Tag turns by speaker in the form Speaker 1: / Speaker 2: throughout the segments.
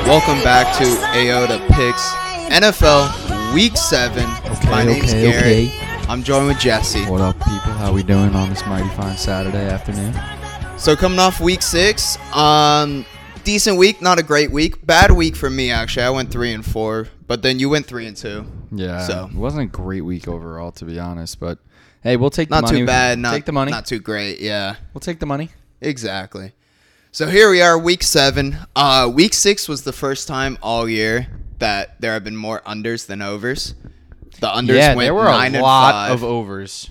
Speaker 1: Welcome back to AOTA Picks NFL Week 7. My name's Garrett. I'm joined with Jesse.
Speaker 2: What up, people? How we doing on this mighty fine Saturday afternoon?
Speaker 1: So coming off Week 6, decent week, not a great week. Bad week for me, actually. I went 3-4, but then you went 3-2.
Speaker 2: Yeah,
Speaker 1: so
Speaker 2: it wasn't a great week overall, to be honest. But hey, we'll take the money.
Speaker 1: Not too bad.
Speaker 2: Take the money.
Speaker 1: Not too great. Yeah,
Speaker 2: we'll take the money.
Speaker 1: Exactly. So here we are, Week 7. Week 6 was the first time all year that there have been more unders than overs. The unders went 9 and 5.
Speaker 2: Yeah, there were a lot of overs.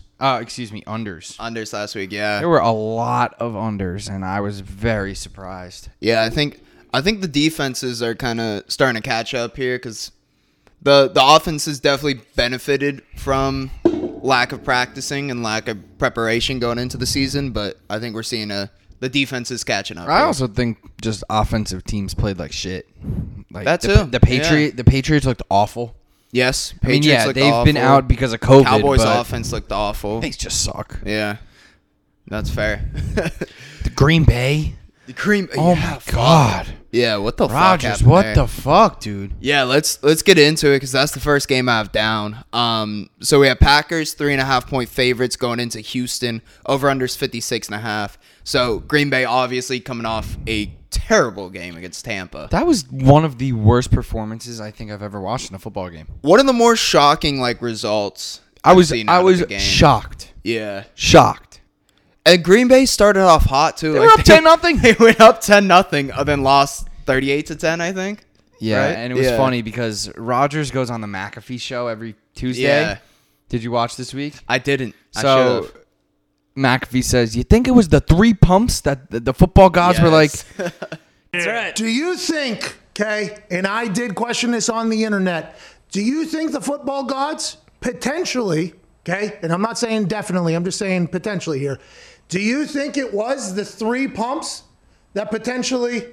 Speaker 2: Unders.
Speaker 1: Unders last week, yeah.
Speaker 2: There were a lot of unders, and I was very surprised.
Speaker 1: Yeah, I think the defenses are kind of starting to catch up here because the offenses definitely benefited from lack of practicing and lack of preparation going into the season, but I think we're seeing the defense is catching up.
Speaker 2: I also think just offensive teams played like shit. Like
Speaker 1: that too.
Speaker 2: The Patriots looked awful.
Speaker 1: Yes,
Speaker 2: Patriots
Speaker 1: looked
Speaker 2: they've
Speaker 1: awful.
Speaker 2: been out because of COVID.
Speaker 1: Cowboys'
Speaker 2: but
Speaker 1: offense looked awful.
Speaker 2: they just suck.
Speaker 1: Yeah, that's fair.
Speaker 2: The Green Bay. Oh my God.
Speaker 1: Yeah, what the
Speaker 2: Rodgers,
Speaker 1: fuck?
Speaker 2: what the fuck, dude?
Speaker 1: Yeah, let's get into it because that's the first game I have down. So we have Packers 3.5-point favorites going into Houston. Over unders 56.5. So Green Bay obviously coming off a terrible game against Tampa.
Speaker 2: That was one of the worst performances I think I've ever watched in a football game.
Speaker 1: One of the more shocking results.
Speaker 2: I was
Speaker 1: shocked. Yeah,
Speaker 2: shocked.
Speaker 1: And Green Bay started off hot too.
Speaker 2: They were up 10-0.
Speaker 1: They went up 10-0, then lost 38-10, I think.
Speaker 2: Yeah,
Speaker 1: right?
Speaker 2: and it was funny because Rodgers goes on the McAfee show every Tuesday. Yeah. Did you watch this week?
Speaker 1: I didn't.
Speaker 2: So McAfee says, "You think it was the 3 pumps that the football gods were like?"
Speaker 3: That's right. Do you think, okay, and I did question this on the internet, do you think the football gods potentially, okay, and I'm not saying definitely, I'm just saying potentially here, do you think it was the 3 pumps that potentially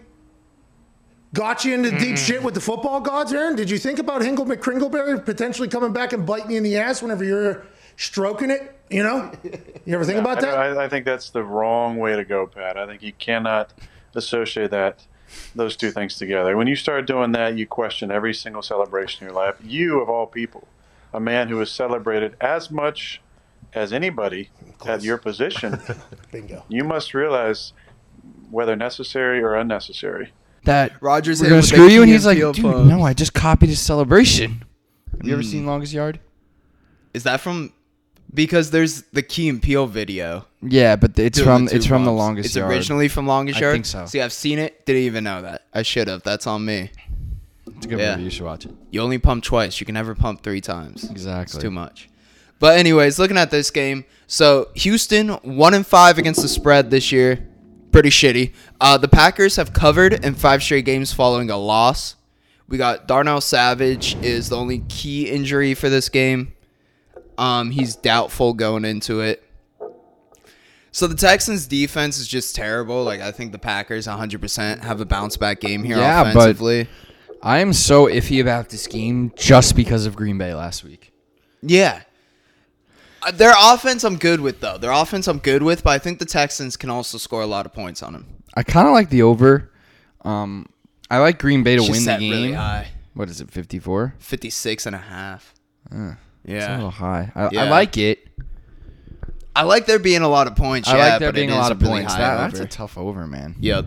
Speaker 3: got you into deep shit with the football gods, Aaron? Did you think about Hingle McCringleberry potentially coming back and biting you in the ass whenever you're stroking it? You know? You ever think about that?
Speaker 4: I think that's the wrong way to go, Pat. I think you cannot associate those two things together. When you start doing that, you question every single celebration in your life. You, of all people, a man who is celebrated as much as anybody at your position,
Speaker 3: Bingo.
Speaker 4: You must realize whether necessary or unnecessary.
Speaker 2: That
Speaker 1: Rodgers
Speaker 2: we're gonna
Speaker 1: hit him
Speaker 2: screw
Speaker 1: with a
Speaker 2: you, and
Speaker 1: Key
Speaker 2: he's like,
Speaker 1: and
Speaker 2: "Dude,
Speaker 1: Peele pose."
Speaker 2: no, I just copied his celebration." Have you ever seen Longest Yard?
Speaker 1: Is that from? Because there's the Key and Peele video.
Speaker 2: Yeah, but it's from the
Speaker 1: bumps.
Speaker 2: Longest Yard.
Speaker 1: It's originally from Longest Yard.
Speaker 2: I think so.
Speaker 1: See, I've seen it. Didn't even know that. I should have. That's on me.
Speaker 2: It's a good movie. You should watch it.
Speaker 1: You only pump twice. You can never pump 3 times.
Speaker 2: Exactly.
Speaker 1: It's too much. But anyways, looking at this game, so Houston 1-5 against the spread this year. Pretty shitty. The Packers have covered in 5 straight games following a loss. We got Darnell Savage is the only key injury for this game. He's doubtful going into it. So the Texans' defense is just terrible. Like, I think the Packers 100% have a bounce back game here offensively.
Speaker 2: But I am so iffy about this game just because of Green Bay last week.
Speaker 1: Yeah. Their offense I'm good with, though. But I think the Texans can also score a lot of points on them.
Speaker 2: I kind of like the over. I like Green Bay to win the
Speaker 1: Set
Speaker 2: game.
Speaker 1: really high.
Speaker 2: What is it, 54?
Speaker 1: 56.5.
Speaker 2: It's a
Speaker 1: Yeah.
Speaker 2: little high. I
Speaker 1: Yeah.
Speaker 2: like it.
Speaker 1: I like there being a lot of points.
Speaker 2: I like there
Speaker 1: but
Speaker 2: being
Speaker 1: it
Speaker 2: a
Speaker 1: is
Speaker 2: lot of
Speaker 1: really
Speaker 2: points.
Speaker 1: high
Speaker 2: That's
Speaker 1: over.
Speaker 2: a tough over, man.
Speaker 1: Yep.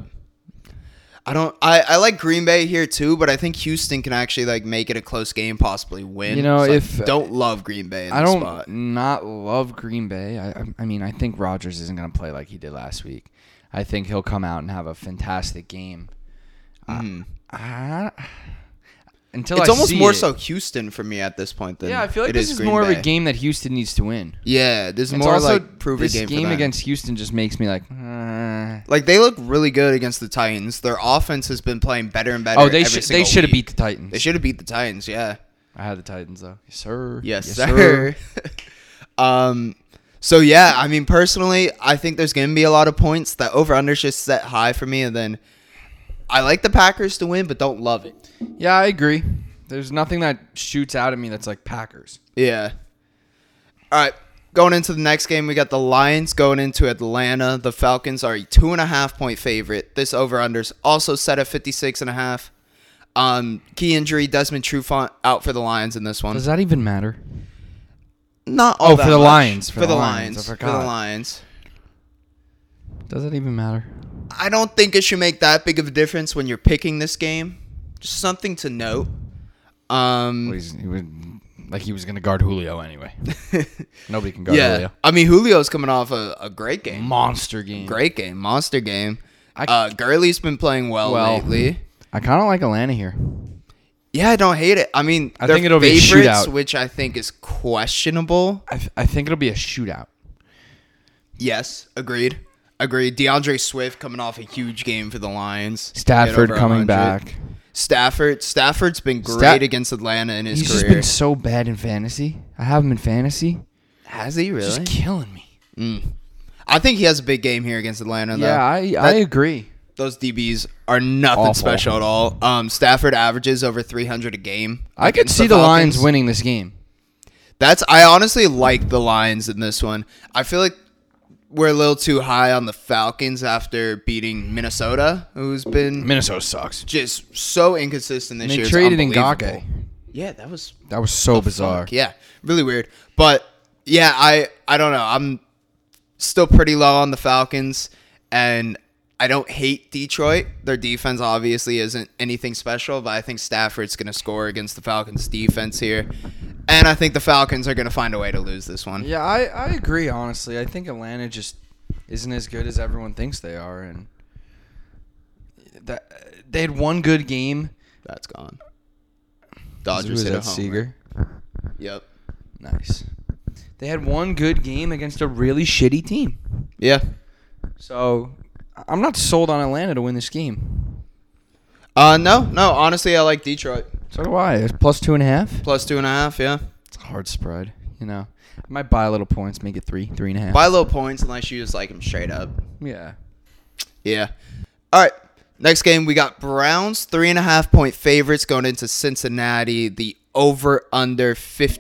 Speaker 1: I like Green Bay here too, but I think Houston can actually like make it a close game, possibly win.
Speaker 2: You know,
Speaker 1: So
Speaker 2: if
Speaker 1: don't love Green Bay in
Speaker 2: I
Speaker 1: this
Speaker 2: don't
Speaker 1: spot.
Speaker 2: not love Green Bay. I mean, I think Rodgers isn't going to play like he did last week. I think he'll come out and have a fantastic game.
Speaker 1: It's almost more so Houston for me at this point than
Speaker 2: I feel like
Speaker 1: it
Speaker 2: this
Speaker 1: is
Speaker 2: is
Speaker 1: Green
Speaker 2: more
Speaker 1: Bay.
Speaker 2: of a game that Houston needs to win.
Speaker 1: Yeah, this is
Speaker 2: It's
Speaker 1: more
Speaker 2: also,
Speaker 1: like prove a
Speaker 2: this
Speaker 1: game for
Speaker 2: game
Speaker 1: them.
Speaker 2: against Houston just makes me like.
Speaker 1: Like they look really good against the Titans. Their offense has been playing better and better.
Speaker 2: Oh, they
Speaker 1: every
Speaker 2: should
Speaker 1: single
Speaker 2: have
Speaker 1: week.
Speaker 2: beat the Titans.
Speaker 1: They should have beat the Titans. Yeah.
Speaker 2: I had the Titans though. Yes, sir.
Speaker 1: Yes, sir. So yeah, I mean personally, I think there's gonna be a lot of points. That over under just set high for me, and then I like the Packers to win, but don't love it.
Speaker 2: Yeah, I agree. There's nothing that shoots out at me that's like Packers.
Speaker 1: Yeah. All right. Going into the next game, we got the Lions going into Atlanta. The Falcons are a 2.5-point favorite. This over-under's also set at 56.5. Key injury, Desmond Trufant out for the Lions in this one.
Speaker 2: Does that even matter?
Speaker 1: Not all that
Speaker 2: for the
Speaker 1: much.
Speaker 2: Lions.
Speaker 1: For the
Speaker 2: Lions. I
Speaker 1: Lions. For the
Speaker 2: forgot.
Speaker 1: Lions.
Speaker 2: Does it even matter?
Speaker 1: I don't think it should make that big of a difference when you're picking this game. Just something to note.
Speaker 2: Well, he was going to guard Julio anyway. Nobody can guard
Speaker 1: Yeah.
Speaker 2: Julio.
Speaker 1: I mean, Julio's coming off a great game.
Speaker 2: Monster game.
Speaker 1: Great game. Monster game. Gurley's been playing well lately.
Speaker 2: I kind of like Atlanta here.
Speaker 1: Yeah, I don't hate it. I mean,
Speaker 2: I
Speaker 1: they're
Speaker 2: think it'll be a
Speaker 1: favorites,
Speaker 2: shootout.
Speaker 1: which I think is questionable.
Speaker 2: I think it'll be a shootout.
Speaker 1: Yes, agreed. DeAndre Swift coming off a huge game for the Lions.
Speaker 2: Stafford
Speaker 1: Hit over
Speaker 2: coming
Speaker 1: 100.
Speaker 2: back.
Speaker 1: Stafford's been great against Atlanta in his
Speaker 2: He's
Speaker 1: career.
Speaker 2: just been so bad in fantasy. I have him in fantasy.
Speaker 1: Has he really?
Speaker 2: Just killing me.
Speaker 1: I think he has a big game here against Atlanta. Though.
Speaker 2: Yeah, I agree.
Speaker 1: Those DBs are nothing
Speaker 2: Awful.
Speaker 1: special at all. Stafford averages over 300 a game.
Speaker 2: I could
Speaker 1: against
Speaker 2: see the Lions
Speaker 1: Falcons.
Speaker 2: winning this game.
Speaker 1: I honestly like the Lions in this one. I feel like we're a little too high on the Falcons after beating Minnesota, who's been
Speaker 2: Minnesota sucks.
Speaker 1: just so inconsistent this
Speaker 2: They
Speaker 1: year. It's
Speaker 2: traded
Speaker 1: unbelievable.
Speaker 2: Ngake.
Speaker 1: Yeah, that was
Speaker 2: That was so bizarre.
Speaker 1: fuck. Yeah, really weird. But yeah, I don't know. I'm still pretty low on the Falcons, and I don't hate Detroit. Their defense obviously isn't anything special, but I think Stafford's going to score against the Falcons' defense here. And I think the Falcons are going to find a way to lose this one.
Speaker 2: Yeah, I agree, honestly. I think Atlanta just isn't as good as everyone thinks they are. And they had one good game.
Speaker 1: That's gone. Dodgers hit a home
Speaker 2: Seager.
Speaker 1: run. Yep.
Speaker 2: Nice. They had one good game against a really shitty team.
Speaker 1: Yeah.
Speaker 2: So I'm not sold on Atlanta to win this game.
Speaker 1: No. Honestly, I like Detroit.
Speaker 2: So do I. It's plus 2.5.
Speaker 1: Plus 2.5, yeah.
Speaker 2: It's a hard spread, you know. I might buy a little points, make it 3.5.
Speaker 1: Buy low points unless you just like them straight up.
Speaker 2: Yeah.
Speaker 1: Yeah. All right. Next game, we got Browns, 3.5-point favorites going into Cincinnati. The over/under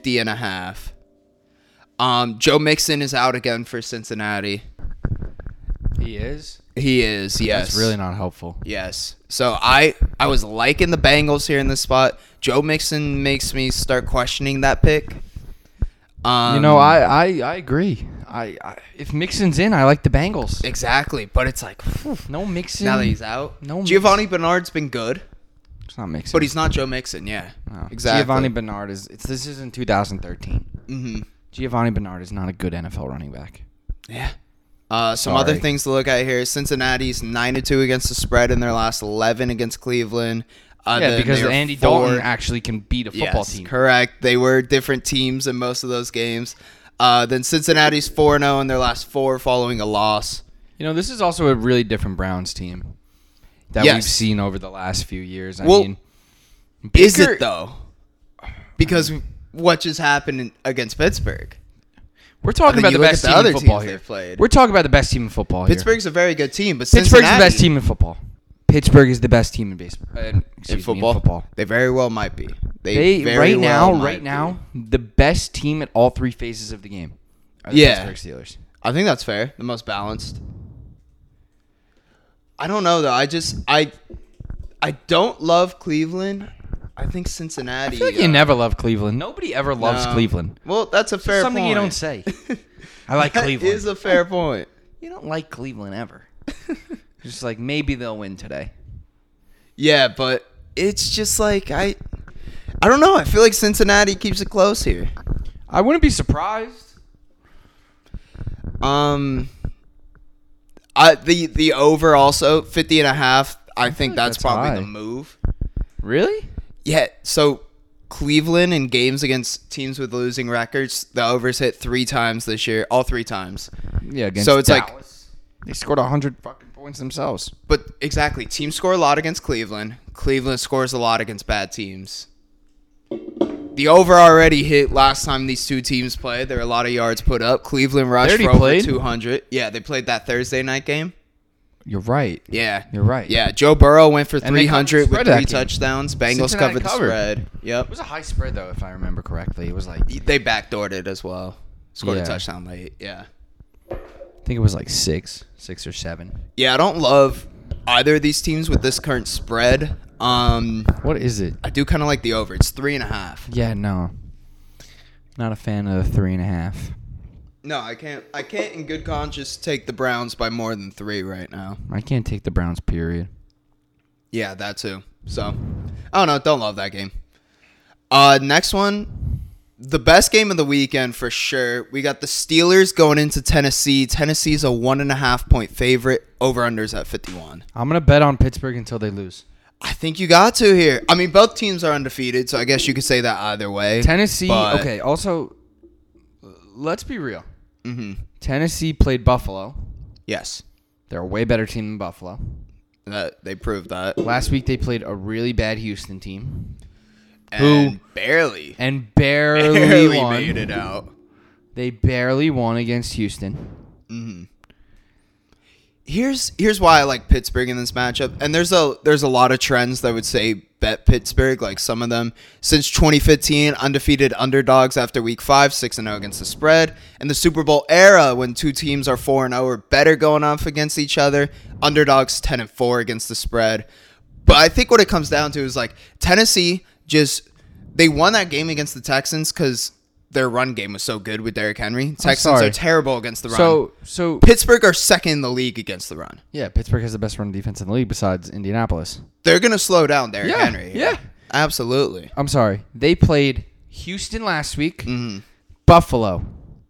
Speaker 1: 50.5. Joe Mixon is out again for Cincinnati.
Speaker 2: He is?
Speaker 1: He is, yes.
Speaker 2: That's really not helpful.
Speaker 1: Yes. So I was liking the Bengals here in this spot. Joe Mixon makes me start questioning that pick.
Speaker 2: You know, I agree. If Mixon's in, I like the Bengals.
Speaker 1: Exactly, but it's like
Speaker 2: No Mixon.
Speaker 1: now that he's out.
Speaker 2: No
Speaker 1: Giovanni Bernard's been good,
Speaker 2: It's not Mixon.
Speaker 1: but he's not Joe Mixon. Yeah,
Speaker 2: No.
Speaker 1: exactly.
Speaker 2: Giovanni Bernard this is in 2013.
Speaker 1: Mm-hmm.
Speaker 2: Giovanni Bernard is not a good NFL running back.
Speaker 1: Yeah. Some other
Speaker 2: Sorry.
Speaker 1: things to look at here. Cincinnati's 9-2 against the spread in their last 11 against Cleveland.
Speaker 2: Yeah,
Speaker 1: Then
Speaker 2: because
Speaker 1: they were
Speaker 2: Andy
Speaker 1: 4
Speaker 2: Dalton actually can beat a football
Speaker 1: Yes,
Speaker 2: team.
Speaker 1: correct. They were different teams in most of those games. Then Cincinnati's 4-0 in their last 4 following a loss.
Speaker 2: You know, this is also a really different Browns team that
Speaker 1: Yes.
Speaker 2: we've seen over the last few years.
Speaker 1: Well,
Speaker 2: I mean,
Speaker 1: Is
Speaker 2: Baker-
Speaker 1: it, though? Because what just happened against Pittsburgh?
Speaker 2: We're talking
Speaker 1: think
Speaker 2: about
Speaker 1: you
Speaker 2: the
Speaker 1: look
Speaker 2: best
Speaker 1: at the
Speaker 2: team
Speaker 1: other
Speaker 2: in football
Speaker 1: teams
Speaker 2: here.
Speaker 1: they've played.
Speaker 2: We're talking about the best team in football here.
Speaker 1: Pittsburgh's a very good team, but
Speaker 2: Pittsburgh's
Speaker 1: Cincinnati,
Speaker 2: the best team in football. Pittsburgh is the best team in baseball.
Speaker 1: in football. They very well might be.
Speaker 2: They
Speaker 1: very
Speaker 2: right
Speaker 1: well
Speaker 2: now,
Speaker 1: might
Speaker 2: right
Speaker 1: be.
Speaker 2: now, the best team at all 3 phases of the game are the
Speaker 1: Yeah.
Speaker 2: Pittsburgh Steelers.
Speaker 1: I think that's fair. The most balanced. I don't know though. I don't love Cleveland. I think Cincinnati.
Speaker 2: I feel like you never love Cleveland. Nobody ever loves
Speaker 1: No.
Speaker 2: Cleveland.
Speaker 1: Well, that's a fair
Speaker 2: Something
Speaker 1: point.
Speaker 2: you don't say. I like
Speaker 1: That
Speaker 2: Cleveland.
Speaker 1: is a fair point.
Speaker 2: You don't like Cleveland ever. Just like maybe they'll win today.
Speaker 1: Yeah, but it's just like I don't know. I feel like Cincinnati keeps it close here.
Speaker 2: I wouldn't be surprised.
Speaker 1: The over also 50.5. I think
Speaker 2: like
Speaker 1: that's
Speaker 2: that's
Speaker 1: probably
Speaker 2: high.
Speaker 1: the move.
Speaker 2: Really?
Speaker 1: Yeah. So Cleveland in games against teams with losing records, the overs hit 3 times this year, all 3 times.
Speaker 2: Yeah. Against
Speaker 1: So it's like-
Speaker 2: Dallas. They scored 100 fucking points themselves.
Speaker 1: But exactly, teams score a lot against Cleveland. Cleveland scores a lot against bad teams. The over already hit last time these two teams played. There were a lot of yards put up. Cleveland rushed
Speaker 2: already
Speaker 1: for over
Speaker 2: played?
Speaker 1: 200. Yeah, they played that Thursday night game.
Speaker 2: You're right.
Speaker 1: Yeah.
Speaker 2: You're right.
Speaker 1: Yeah, Joe Burrow went for
Speaker 2: And they covered the
Speaker 1: 300 with
Speaker 2: spread of
Speaker 1: 3
Speaker 2: that game.
Speaker 1: touchdowns. Bengals
Speaker 2: Cincinnati
Speaker 1: covered the
Speaker 2: covered.
Speaker 1: spread.
Speaker 2: It
Speaker 1: Yep.
Speaker 2: was a high spread though, if I remember correctly. It was like
Speaker 1: They backdoored it as well. Scored
Speaker 2: Yeah.
Speaker 1: a touchdown late. Yeah.
Speaker 2: I think it was like 6 or 7.
Speaker 1: Yeah, I don't love either of these teams with this current spread.
Speaker 2: What is it?
Speaker 1: I do kind of like the over. It's 3.5.
Speaker 2: Yeah, no. Not a fan of the 3.5.
Speaker 1: No, I can't in good conscience take the Browns by more than 3 right now.
Speaker 2: I can't take the Browns, period.
Speaker 1: Yeah, that too. So, I don't know. Don't love that game. Next one, the best game of the weekend for sure. We got the Steelers going into Tennessee. Tennessee's a 1.5 point favorite. Over-unders at 51.
Speaker 2: I'm going to bet on Pittsburgh until they lose.
Speaker 1: I think you got to here. I mean, both teams are undefeated, so I guess you could say that either way.
Speaker 2: Tennessee,
Speaker 1: but-
Speaker 2: okay, also, let's be real.
Speaker 1: Mm-hmm.
Speaker 2: Tennessee played Buffalo.
Speaker 1: Yes.
Speaker 2: They're a way better team than Buffalo.
Speaker 1: They proved that.
Speaker 2: Last week they played a really bad Houston team.
Speaker 1: And barely
Speaker 2: barely won.
Speaker 1: made it out.
Speaker 2: They barely won against Houston.
Speaker 1: Mm-hmm. Here's why I like Pittsburgh in this matchup, and there's a lot of trends that would say bet Pittsburgh. Like some of them since 2015, undefeated underdogs after Week 5, 6-0 against the spread. In the Super Bowl era, when two teams are 4-0 or better going off against each other, underdogs 10-4 against the spread. But I think what it comes down to is like Tennessee they won that game against the Texans because their run game was so good with Derrick Henry. Texans are terrible against the run.
Speaker 2: So
Speaker 1: Pittsburgh are second in the league against the run.
Speaker 2: yeah, Pittsburgh has the best run defense in the league besides Indianapolis.
Speaker 1: They're going to slow down Derrick Henry.
Speaker 2: Yeah.
Speaker 1: Absolutely.
Speaker 2: I'm sorry. They played Houston last week,
Speaker 1: Mm-hmm.
Speaker 2: Buffalo,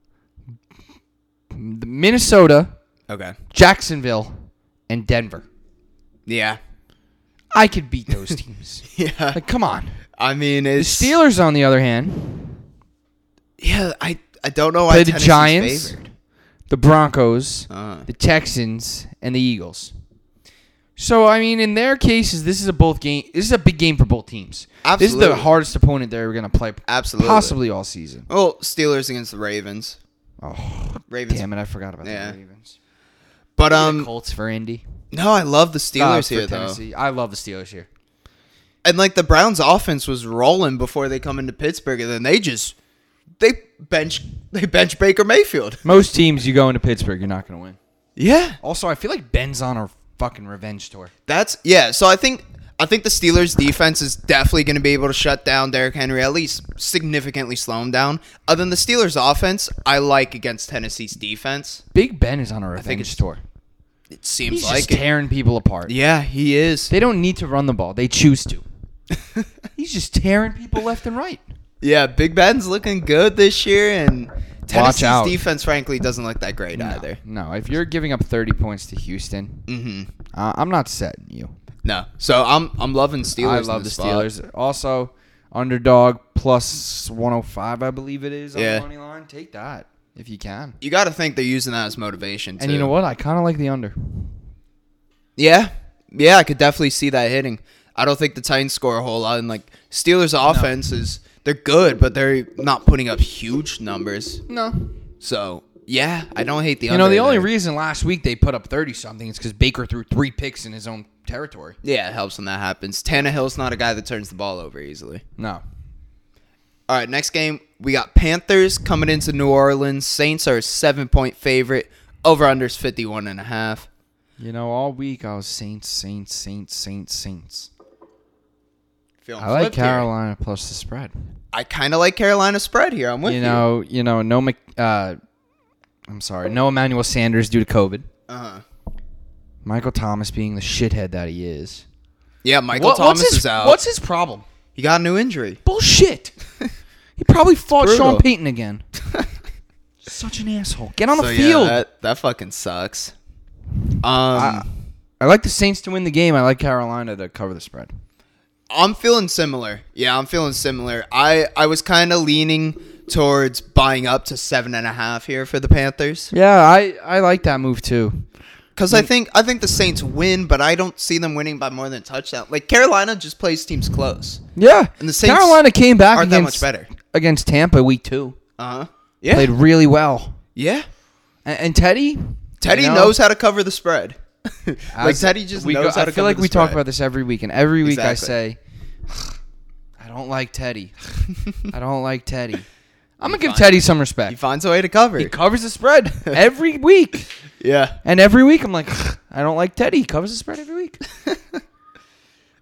Speaker 2: Minnesota,
Speaker 1: Okay.
Speaker 2: Jacksonville, and Denver.
Speaker 1: Yeah.
Speaker 2: I could beat those teams.
Speaker 1: Yeah.
Speaker 2: Like, come on.
Speaker 1: I mean,
Speaker 2: The
Speaker 1: it's...
Speaker 2: Steelers, on the other hand,
Speaker 1: Yeah, I don't know why
Speaker 2: play the
Speaker 1: Tennessee's
Speaker 2: Giants,
Speaker 1: favored.
Speaker 2: the Broncos,
Speaker 1: Uh,
Speaker 2: the Texans, and the Eagles. So, I mean, in their cases, this is a big game for both teams.
Speaker 1: Absolutely.
Speaker 2: This is the hardest opponent they're going to play
Speaker 1: Absolutely.
Speaker 2: possibly all season.
Speaker 1: Well, Steelers against the Ravens.
Speaker 2: Oh,
Speaker 1: Ravens.
Speaker 2: damn it. I forgot about
Speaker 1: Yeah.
Speaker 2: the Ravens.
Speaker 1: But,
Speaker 2: The Colts for Indy.
Speaker 1: no, I love the Steelers
Speaker 2: For
Speaker 1: here, though.
Speaker 2: Tennessee. I love the Steelers here.
Speaker 1: And, like, the Browns' offense was rolling before they come into Pittsburgh, and then they bench Baker Mayfield.
Speaker 2: Most teams, you go into Pittsburgh, you're not going to win.
Speaker 1: Yeah.
Speaker 2: Also, I feel like Ben's on a fucking revenge tour.
Speaker 1: So I think the Steelers defense is definitely going to be able to shut down Derrick Henry, at least significantly slow him down. Other than the Steelers offense, I like against Tennessee's defense.
Speaker 2: Big Ben is on a
Speaker 1: think
Speaker 2: revenge
Speaker 1: it's-
Speaker 2: tour.
Speaker 1: It seems
Speaker 2: He's
Speaker 1: like
Speaker 2: just
Speaker 1: it.
Speaker 2: tearing people apart.
Speaker 1: Yeah, he is.
Speaker 2: They don't need to run the ball. They choose to. He's just tearing people left and right.
Speaker 1: Yeah, Big Ben's looking good this year, and Tennessee's
Speaker 2: out.
Speaker 1: defense, frankly, doesn't look that great either.
Speaker 2: No, if you're giving up 30 points to Houston, I'm not setting you.
Speaker 1: No, so I'm loving Steelers.
Speaker 2: I
Speaker 1: in
Speaker 2: love the
Speaker 1: this spot.
Speaker 2: Steelers. Also, underdog plus 105, I believe it is, on
Speaker 1: Yeah.
Speaker 2: the money line. Take that if you can.
Speaker 1: You got to think they're using that as motivation, too.
Speaker 2: And you know what? I kind of like the under.
Speaker 1: Yeah, I could definitely see that hitting. I don't think the Titans score a whole lot, and like Steelers' offense they're good, but they're not putting up huge numbers.
Speaker 2: No.
Speaker 1: So yeah, I don't hate the.
Speaker 2: You know,
Speaker 1: under
Speaker 2: the only
Speaker 1: there.
Speaker 2: reason last week they put up 30-something is because Baker threw 3 picks in his own territory.
Speaker 1: Yeah, it helps when that happens. Tannehill's not a guy that turns the ball over easily.
Speaker 2: No.
Speaker 1: All right, next game we got Panthers coming into New Orleans. Saints are a 7-point favorite. Over unders 51.5.
Speaker 2: You know, all week I was Saints.
Speaker 1: Feeling
Speaker 2: I like
Speaker 1: flipped here.
Speaker 2: Carolina plus the spread.
Speaker 1: I kind of like Carolina spread here. I'm with you.
Speaker 2: No Emmanuel Sanders due to COVID.
Speaker 1: Uh-huh.
Speaker 2: Michael Thomas being the shithead that he is.
Speaker 1: Yeah, Michael Thomas is out.
Speaker 2: What's his problem?
Speaker 1: He got a new injury.
Speaker 2: Bullshit. He probably fought
Speaker 1: Brutal.
Speaker 2: Sean Payton again. Such an asshole. Get on the
Speaker 1: So,
Speaker 2: field.
Speaker 1: Yeah, that fucking sucks.
Speaker 2: I like the Saints to win the game. I like Carolina to cover the spread.
Speaker 1: I'm feeling similar. Yeah, I'm feeling similar. I was kind of leaning towards buying up to 7.5 here for the Panthers
Speaker 2: Yeah, I like that move too.
Speaker 1: because I think the Saints win, but I don't see them winning by more than a touchdown. Like Carolina just plays teams close.
Speaker 2: Yeah,
Speaker 1: And the Saints
Speaker 2: Carolina came back
Speaker 1: aren't that much better.
Speaker 2: against Tampa week 2.
Speaker 1: Yeah,
Speaker 2: Played really well.
Speaker 1: yeah.
Speaker 2: And Teddy?
Speaker 1: Teddy
Speaker 2: you know,
Speaker 1: knows how to cover the spread. Like
Speaker 2: as
Speaker 1: Teddy just
Speaker 2: we
Speaker 1: knows how to
Speaker 2: I feel
Speaker 1: cover
Speaker 2: like
Speaker 1: the
Speaker 2: we talk
Speaker 1: spread.
Speaker 2: about this every week, and every week I
Speaker 1: Exactly.
Speaker 2: say, I don't like Teddy. I don't like Teddy. I'm going to give
Speaker 1: fine.
Speaker 2: Teddy some respect.
Speaker 1: He finds a way to cover.
Speaker 2: He covers the spread every week.
Speaker 1: Yeah.
Speaker 2: And every week I'm like, I don't like Teddy. He covers the spread every week.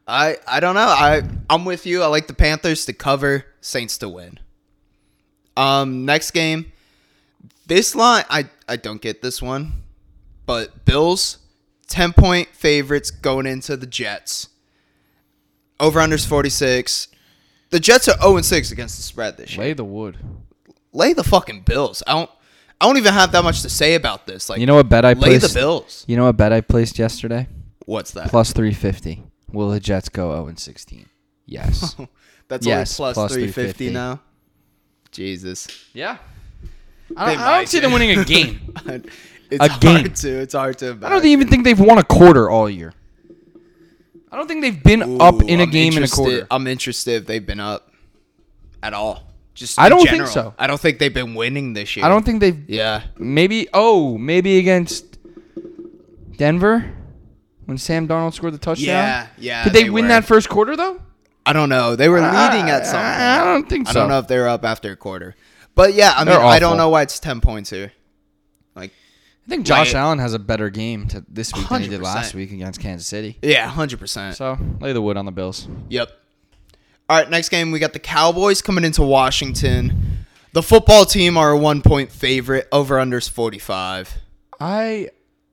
Speaker 1: I don't know. I'm with you. I like the Panthers to cover, Saints to win. Next game. This line, I don't get this one. But Bills, 10-point favorites going into the Jets. Over-unders 46. The Jets are 0-6 against the spread this year.
Speaker 2: Lay the wood.
Speaker 1: Lay the fucking Bills. I don't even have that much to say about this. Like,
Speaker 2: You know what bet I placed?
Speaker 1: lay the Bills.
Speaker 2: You know what bet I placed yesterday?
Speaker 1: What's that?
Speaker 2: Plus 350. Will the Jets go 0-16? Yes.
Speaker 1: That's
Speaker 2: Yes,
Speaker 1: only
Speaker 2: plus
Speaker 1: 350
Speaker 2: 350
Speaker 1: now. Jesus.
Speaker 2: Yeah.
Speaker 1: They
Speaker 2: I
Speaker 1: might
Speaker 2: don't see them
Speaker 1: do.
Speaker 2: winning a game.
Speaker 1: It's
Speaker 2: A game.
Speaker 1: hard to. It's hard to.
Speaker 2: I don't even think they've won a quarter all year. I don't think they've been up in a
Speaker 1: I'm
Speaker 2: game in a
Speaker 1: interested-
Speaker 2: quarter.
Speaker 1: I'm interested if they've been up at all. Just
Speaker 2: I
Speaker 1: in
Speaker 2: don't think
Speaker 1: general.
Speaker 2: so.
Speaker 1: I don't think they've been winning this year.
Speaker 2: I don't think they've.
Speaker 1: Yeah.
Speaker 2: Maybe against Denver when Sam Darnold scored the touchdown.
Speaker 1: Yeah.
Speaker 2: Did they win
Speaker 1: were.
Speaker 2: that first quarter though?
Speaker 1: I don't know. They were leading at some point.
Speaker 2: I don't think so.
Speaker 1: I don't know if they were up after a quarter. But yeah, I mean,
Speaker 2: They're
Speaker 1: I don't
Speaker 2: awful.
Speaker 1: know why it's 10 points here. Like,
Speaker 2: I think Josh
Speaker 1: Wait.
Speaker 2: Allen has a better game this week than he did
Speaker 1: 100%.
Speaker 2: last week against Kansas City.
Speaker 1: yeah, 100%.
Speaker 2: So lay the wood on the Bills.
Speaker 1: Yep. All right, next game we got the Cowboys coming into Washington. The football team are a 1-point favorite. Over unders 45.
Speaker 2: I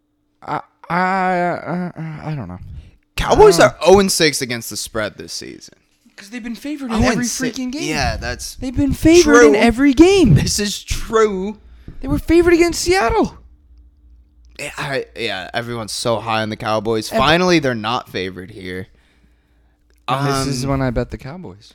Speaker 2: don't know.
Speaker 1: Cowboys are 0-6 against the spread this season.
Speaker 2: Because they've been favored in every freaking game.
Speaker 1: Yeah, that's
Speaker 2: They've been favored
Speaker 1: True.
Speaker 2: in every game.
Speaker 1: this is true.
Speaker 2: They were favored against Seattle.
Speaker 1: Yeah, everyone's so high on the Cowboys. Finally, they're not favored here.
Speaker 2: This is when I bet the Cowboys.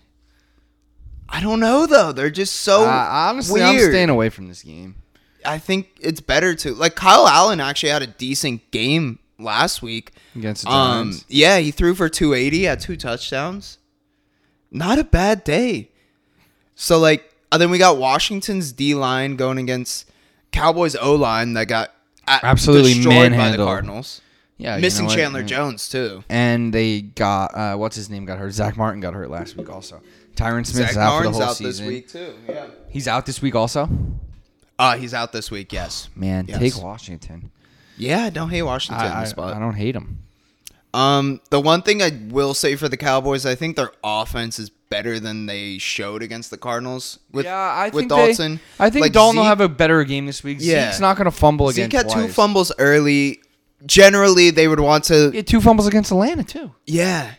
Speaker 1: I don't know though. They're just so
Speaker 2: Honestly,
Speaker 1: weird.
Speaker 2: I'm staying away from this game.
Speaker 1: I think it's better to like Kyle Allen actually had a decent game last week
Speaker 2: Against the Giants.
Speaker 1: Yeah, he threw for 280, had 2 touchdowns. Not a bad day. So like, then we got Washington's D line going against Cowboys O line that got
Speaker 2: Absolutely
Speaker 1: destroyed by the
Speaker 2: manhandled.
Speaker 1: Cardinals.
Speaker 2: Yeah, you
Speaker 1: Missing
Speaker 2: know what?
Speaker 1: Chandler
Speaker 2: Yeah.
Speaker 1: Jones too.
Speaker 2: And they got what's his name got hurt. Zach Martin got hurt last week also. Tyron Smith's
Speaker 1: Zach
Speaker 2: out
Speaker 1: Martin's
Speaker 2: for the whole
Speaker 1: out
Speaker 2: season.
Speaker 1: this week too. Yeah.
Speaker 2: He's out this week also.
Speaker 1: He's out this week. Yes.
Speaker 2: Man,
Speaker 1: Yes.
Speaker 2: take Washington.
Speaker 1: Yeah, I don't hate Washington in
Speaker 2: I
Speaker 1: this spot.
Speaker 2: don't hate him.
Speaker 1: The one thing I will say for the Cowboys, I think their offense is better than they showed against the Cardinals. With Dalton.
Speaker 2: I think
Speaker 1: Like,
Speaker 2: Dalton will
Speaker 1: Zeke-
Speaker 2: have a better game this week.
Speaker 1: Yeah.
Speaker 2: Zeke's not going to fumble
Speaker 1: Zeke
Speaker 2: against
Speaker 1: had 2
Speaker 2: twice.
Speaker 1: fumbles early. Generally, they would want to.
Speaker 2: He had 2 fumbles against Atlanta too.
Speaker 1: Yeah.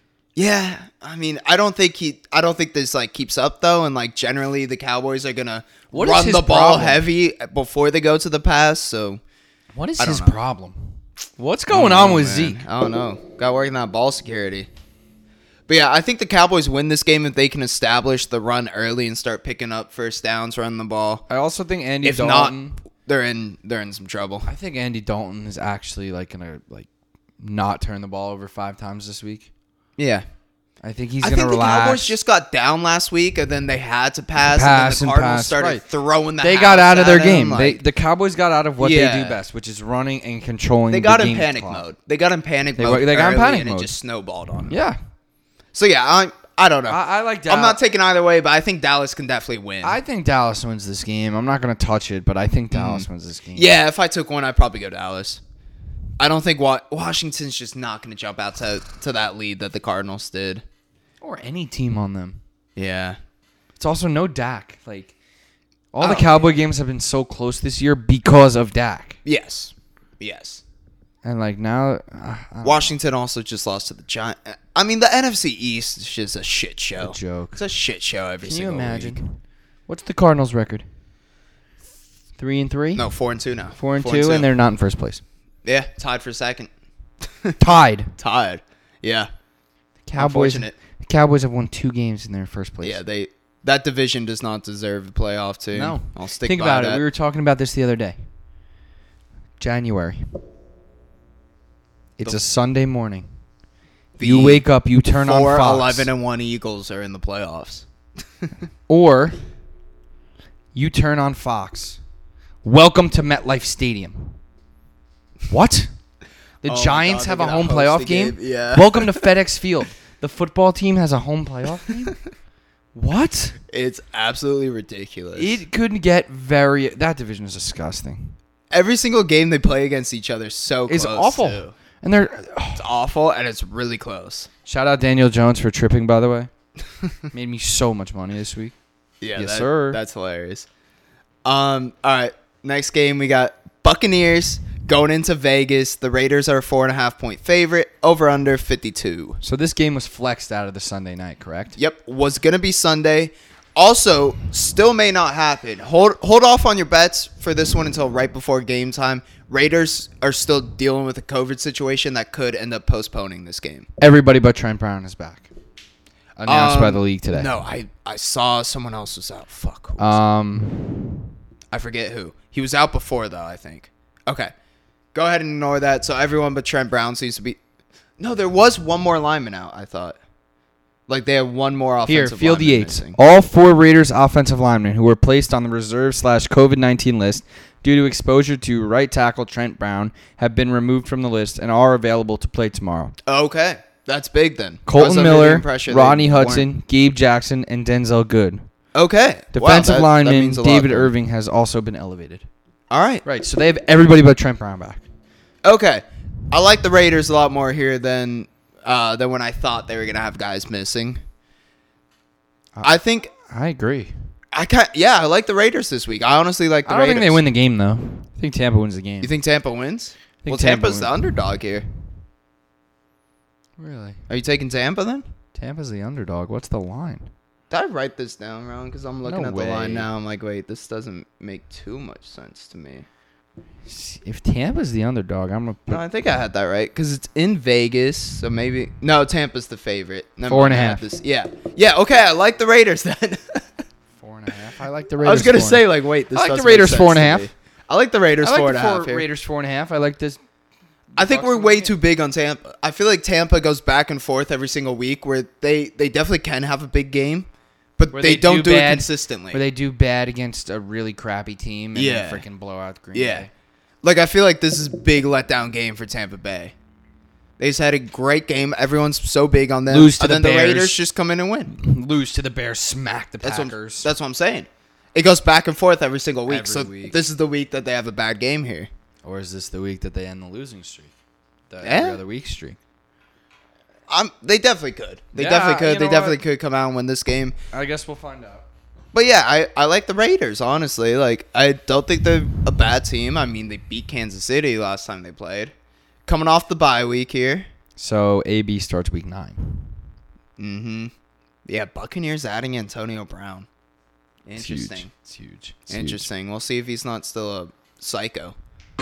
Speaker 1: I mean, I don't think this like keeps up though, and like generally the Cowboys are gonna
Speaker 2: What is
Speaker 1: run
Speaker 2: his
Speaker 1: the ball
Speaker 2: problem?
Speaker 1: heavy before they go to the pass. So
Speaker 2: What is
Speaker 1: I don't
Speaker 2: his
Speaker 1: know.
Speaker 2: problem? What's going on with
Speaker 1: man.
Speaker 2: Zeke?
Speaker 1: I don't know. Got to work on that ball security. But yeah, I think the Cowboys win this game if they can establish the run early and start picking up first downs, running the ball.
Speaker 2: I also think Andy
Speaker 1: If
Speaker 2: Dalton.
Speaker 1: not, they're in some trouble.
Speaker 2: I think Andy Dalton is actually like gonna not turn the ball over 5 times this week.
Speaker 1: Yeah.
Speaker 2: I think he's
Speaker 1: I
Speaker 2: gonna
Speaker 1: think
Speaker 2: relax.
Speaker 1: the Cowboys just got down last week, and then they had to pass,
Speaker 2: Pass
Speaker 1: and then
Speaker 2: and
Speaker 1: the Cardinals
Speaker 2: pass,
Speaker 1: started
Speaker 2: right.
Speaker 1: throwing the
Speaker 2: They
Speaker 1: house
Speaker 2: got out of their
Speaker 1: at
Speaker 2: game.
Speaker 1: them, like-
Speaker 2: The Cowboys got out of what
Speaker 1: Yeah.
Speaker 2: they do best, which is running and controlling.
Speaker 1: They got
Speaker 2: the
Speaker 1: in
Speaker 2: game
Speaker 1: panic
Speaker 2: clock.
Speaker 1: mode. They got in panic
Speaker 2: They
Speaker 1: mode.
Speaker 2: got in
Speaker 1: early,
Speaker 2: panic
Speaker 1: and
Speaker 2: mode.
Speaker 1: it just snowballed on them.
Speaker 2: Yeah,
Speaker 1: So yeah, I don't know.
Speaker 2: I like
Speaker 1: I'm
Speaker 2: Dallas.
Speaker 1: not taking either way, but I think Dallas can definitely win.
Speaker 2: I think Dallas wins this game. I'm not going to touch it, but I think Dallas wins this game.
Speaker 1: Yeah, if I took one, I'd probably go Dallas. I don't think Washington's just not going to jump out to that lead that the Cardinals did.
Speaker 2: Or any team on them.
Speaker 1: Yeah.
Speaker 2: It's also no Dak. Like all the Cowboy games have been so close this year because of Dak.
Speaker 1: Yes.
Speaker 2: And like now,
Speaker 1: Washington also just lost to the Giants. I mean, the NFC East is just a shit show.
Speaker 2: A joke.
Speaker 1: It's a shit show every
Speaker 2: can you
Speaker 1: single
Speaker 2: imagine?
Speaker 1: week.
Speaker 2: What's the Cardinals' record? 3-3.
Speaker 1: No, 4-2 now.
Speaker 2: 4-2, and they're not in first place.
Speaker 1: yeah, tied for second.
Speaker 2: Tied.
Speaker 1: Tied. Yeah.
Speaker 2: Cowboys.
Speaker 1: Unfortunate.
Speaker 2: The Cowboys have won 2 games and they're in first place.
Speaker 1: Yeah, that division does not deserve a playoff team.
Speaker 2: No.
Speaker 1: I'll stick
Speaker 2: Think
Speaker 1: by
Speaker 2: about
Speaker 1: that.
Speaker 2: it. We were talking about this the other day. January. It's a Sunday morning. You wake up, you turn on Fox.
Speaker 1: 11-1 Eagles are in the playoffs.
Speaker 2: Or you turn on Fox. Welcome to MetLife Stadium. What? The
Speaker 1: Oh my
Speaker 2: Giants
Speaker 1: God,
Speaker 2: have
Speaker 1: they're
Speaker 2: a
Speaker 1: gonna
Speaker 2: home
Speaker 1: host
Speaker 2: playoff
Speaker 1: the
Speaker 2: game?
Speaker 1: game? Yeah.
Speaker 2: Welcome to FedEx Field. The football team has a home playoff game? What?
Speaker 1: It's absolutely ridiculous.
Speaker 2: It could get that division is disgusting.
Speaker 1: Every single game they play against each other is so
Speaker 2: It's
Speaker 1: close.
Speaker 2: awful.
Speaker 1: too.
Speaker 2: And they're
Speaker 1: It's awful, and it's really close.
Speaker 2: shout out Daniel Jones for tripping, by the way. Made me so much money this week.
Speaker 1: Yeah,
Speaker 2: Yes, sir.
Speaker 1: That's hilarious. All right, next game we got Buccaneers going into Vegas. The Raiders are a 4.5-point favorite. Over under 52.
Speaker 2: So this game was flexed out of the Sunday night, correct?
Speaker 1: Yep, was gonna be Sunday. Also, still may not happen. Hold off on your bets for this one until right before game time. Raiders are still dealing with a COVID situation that could end up postponing this game.
Speaker 2: Everybody but Trent Brown is back. Announced by the league today.
Speaker 1: No, I saw someone else was out. Fuck. Who was I forget who. He was out before, though, I think. Okay. Go ahead and ignore that. So everyone but Trent Brown seems to be... No, there was one more lineman out, I thought. Like, they had one more
Speaker 2: Here,
Speaker 1: offensive
Speaker 2: field the
Speaker 1: lineman
Speaker 2: eights.
Speaker 1: missing.
Speaker 2: All 4 Raiders offensive linemen who were placed on the reserve/COVID-19 list due to exposure to right tackle Trent Brown have been removed from the list and are available to play tomorrow.
Speaker 1: Okay. That's big, then. I was
Speaker 2: Colton
Speaker 1: under the
Speaker 2: Miller,
Speaker 1: impression they
Speaker 2: Rodney
Speaker 1: weren't.
Speaker 2: Hudson, Gabe Jackson, and Denzel Good.
Speaker 1: Okay. Wow,
Speaker 2: Defensive
Speaker 1: that
Speaker 2: lineman
Speaker 1: means a lot,
Speaker 2: David
Speaker 1: then.
Speaker 2: Irving has also been elevated.
Speaker 1: All right.
Speaker 2: Right, so they have everybody but Trent Brown back.
Speaker 1: Okay. I like the Raiders a lot more here than when I thought they were going to have guys missing. I think...
Speaker 2: I agree.
Speaker 1: I like the Raiders this week. I honestly like the
Speaker 2: I don't
Speaker 1: Raiders.
Speaker 2: think they win the game, though. I think Tampa wins the game.
Speaker 1: You think Tampa wins?
Speaker 2: think
Speaker 1: Well,
Speaker 2: Tampa
Speaker 1: Tampa's the
Speaker 2: wins.
Speaker 1: underdog here.
Speaker 2: Really?
Speaker 1: Are you taking Tampa then?
Speaker 2: Tampa's the underdog. What's the line?
Speaker 1: Did I write this down wrong? Because I'm looking
Speaker 2: No
Speaker 1: at the line
Speaker 2: way.
Speaker 1: now. I'm like, wait, this doesn't make too much sense to me.
Speaker 2: If Tampa's the underdog, I'm going to
Speaker 1: No,
Speaker 2: put...
Speaker 1: I think I had that right because it's in Vegas, so maybe no. Tampa's the favorite. Never
Speaker 2: 4.5.
Speaker 1: mind, I had this- Yeah. Okay, I like the Raiders then.
Speaker 2: 4.5. I like the Raiders.
Speaker 1: I was gonna
Speaker 2: 4.5.
Speaker 1: say like, wait, this
Speaker 2: I like the
Speaker 1: doesn't
Speaker 2: Raiders
Speaker 1: make sense to
Speaker 2: 4.5.
Speaker 1: me. I like the Raiders
Speaker 2: I like
Speaker 1: 4.5
Speaker 2: the
Speaker 1: here.
Speaker 2: Raiders 4.5. I like this.
Speaker 1: I think
Speaker 2: Bucks
Speaker 1: we're
Speaker 2: win the
Speaker 1: way
Speaker 2: game.
Speaker 1: too big on Tampa. I feel like Tampa goes back and forth every single week where they definitely can have a big game, but
Speaker 2: Where
Speaker 1: they don't do it
Speaker 2: bad-
Speaker 1: consistently.
Speaker 2: Where they do bad against a really crappy team and
Speaker 1: Yeah.
Speaker 2: then freaking blow out Green
Speaker 1: Yeah.
Speaker 2: Bay.
Speaker 1: Like, I feel like this is a big letdown game for Tampa Bay. They just had a great game. Everyone's so big on them.
Speaker 2: Lose to
Speaker 1: and
Speaker 2: the
Speaker 1: then the
Speaker 2: Bears.
Speaker 1: Raiders just come in and win.
Speaker 2: Lose to the Bears, smack the
Speaker 1: That's
Speaker 2: Packers.
Speaker 1: that's what I'm saying. It goes back and forth every single week.
Speaker 2: Every
Speaker 1: so
Speaker 2: week.
Speaker 1: this is the week that they have a bad game here.
Speaker 2: Or is this the week that they end the losing streak? The
Speaker 1: Yeah.
Speaker 2: every other week streak.
Speaker 1: They definitely could. They
Speaker 2: Yeah,
Speaker 1: definitely could.
Speaker 2: you
Speaker 1: They
Speaker 2: know
Speaker 1: definitely
Speaker 2: what?
Speaker 1: could come out and win this game.
Speaker 2: I guess we'll find out.
Speaker 1: But yeah, I like the Raiders, honestly. Like, I don't think they're a bad team. I mean, they beat Kansas City last time they played. Coming off the bye week here.
Speaker 2: So AB starts week 9.
Speaker 1: Mm-hmm. Yeah, Buccaneers adding Antonio Brown. Interesting.
Speaker 2: It's huge.
Speaker 1: Interesting. We'll see if he's not still a psycho.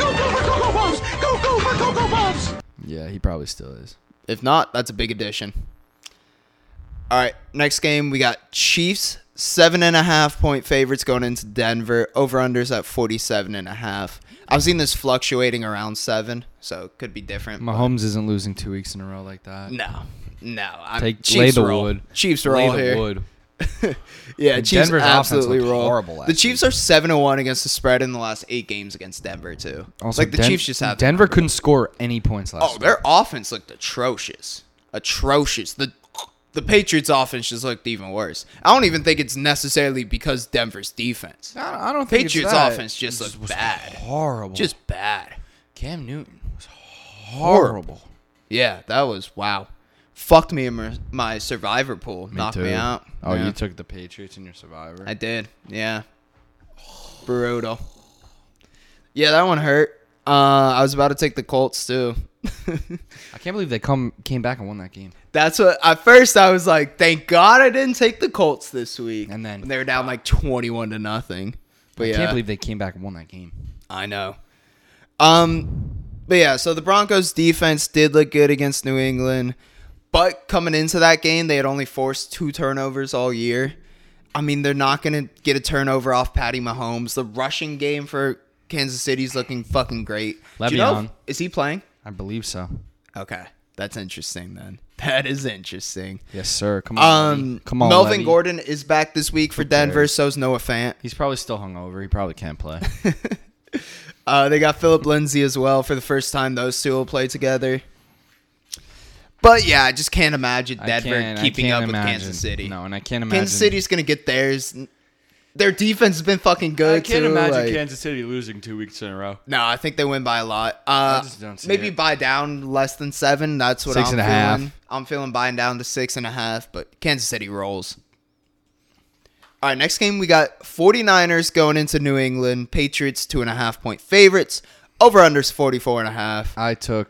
Speaker 2: Yeah, he probably still is.
Speaker 1: If not, that's a big addition. All right, next game we got Chiefs 7.5-point favorites going into Denver. Over/unders at 47.5. I've seen this fluctuating around 7, so it could be different. but-
Speaker 2: Mahomes isn't losing 2 weeks in a row like that.
Speaker 1: No.
Speaker 2: Lay the
Speaker 1: roll.
Speaker 2: wood.
Speaker 1: Chiefs
Speaker 2: Lay
Speaker 1: roll
Speaker 2: the
Speaker 1: here.
Speaker 2: wood.
Speaker 1: Yeah,
Speaker 2: And
Speaker 1: Chiefs
Speaker 2: Denver's offense
Speaker 1: absolutely
Speaker 2: looked
Speaker 1: roll.
Speaker 2: horrible
Speaker 1: The
Speaker 2: last
Speaker 1: Chiefs
Speaker 2: week.
Speaker 1: are 7-1 against the spread in the last 8 games against Denver too.
Speaker 2: Also,
Speaker 1: like the Chiefs just have
Speaker 2: Denver couldn't score any points last
Speaker 1: Oh,
Speaker 2: week.
Speaker 1: their offense looked atrocious. Atrocious. The Patriots' offense just looked even worse. I don't even think it's necessarily because Denver's defense.
Speaker 2: I don't think
Speaker 1: Patriots'
Speaker 2: it's that.
Speaker 1: offense just
Speaker 2: It
Speaker 1: looked
Speaker 2: was
Speaker 1: bad.
Speaker 2: Horrible.
Speaker 1: Just bad.
Speaker 2: Cam Newton was horrible.
Speaker 1: Yeah, that was wow. Fucked me in my survivor pool. Knocked me out.
Speaker 2: Oh,
Speaker 1: Yeah.
Speaker 2: you took the Patriots in your survivor.
Speaker 1: I did. Yeah. Brutal. Yeah, that one hurt. I was about to take the Colts too.
Speaker 2: I can't believe they came back and won that game.
Speaker 1: That's what. At first, I was like, "Thank God I didn't take the Colts this week."
Speaker 2: And then-
Speaker 1: when they were down like 21-0. But
Speaker 2: I
Speaker 1: yeah,
Speaker 2: can't believe they came back and won that game.
Speaker 1: I know. But yeah, so the Broncos defense did look good against New England, but coming into that game, they had only forced 2 turnovers all year. I mean, they're not gonna get a turnover off Patty Mahomes. The rushing game for Kansas City's looking fucking great. Do you know-
Speaker 2: Le'Veon.
Speaker 1: is he playing?
Speaker 2: I believe so.
Speaker 1: Okay, that's interesting then. That is interesting.
Speaker 2: Yes, sir. Come on. Levy. Come on,
Speaker 1: Melvin
Speaker 2: Levy.
Speaker 1: Gordon is back this week for Denver.
Speaker 2: cares?
Speaker 1: So's Noah Fant.
Speaker 2: He's probably still hungover. He probably can't play.
Speaker 1: They got Philip Lindsay as well for the first time. Those two will play together. But yeah, I just can't imagine Denver keeping up with Kansas City.
Speaker 2: No, and I can't imagine.
Speaker 1: Kansas City's gonna get theirs. Their defense has been fucking good,
Speaker 2: I can't
Speaker 1: too.
Speaker 2: imagine
Speaker 1: like-
Speaker 2: Kansas City losing 2 weeks in a row.
Speaker 1: No, I think they win by a lot.
Speaker 2: just don't see
Speaker 1: Maybe
Speaker 2: it.
Speaker 1: buy down less than 7. That's what
Speaker 2: 6.5.
Speaker 1: I'm feeling. I'm feeling buying down to 6.5, but Kansas City rolls. All right, next game we got 49ers going into New England. Patriots 2.5-point favorites. Over unders 44.5.
Speaker 2: I took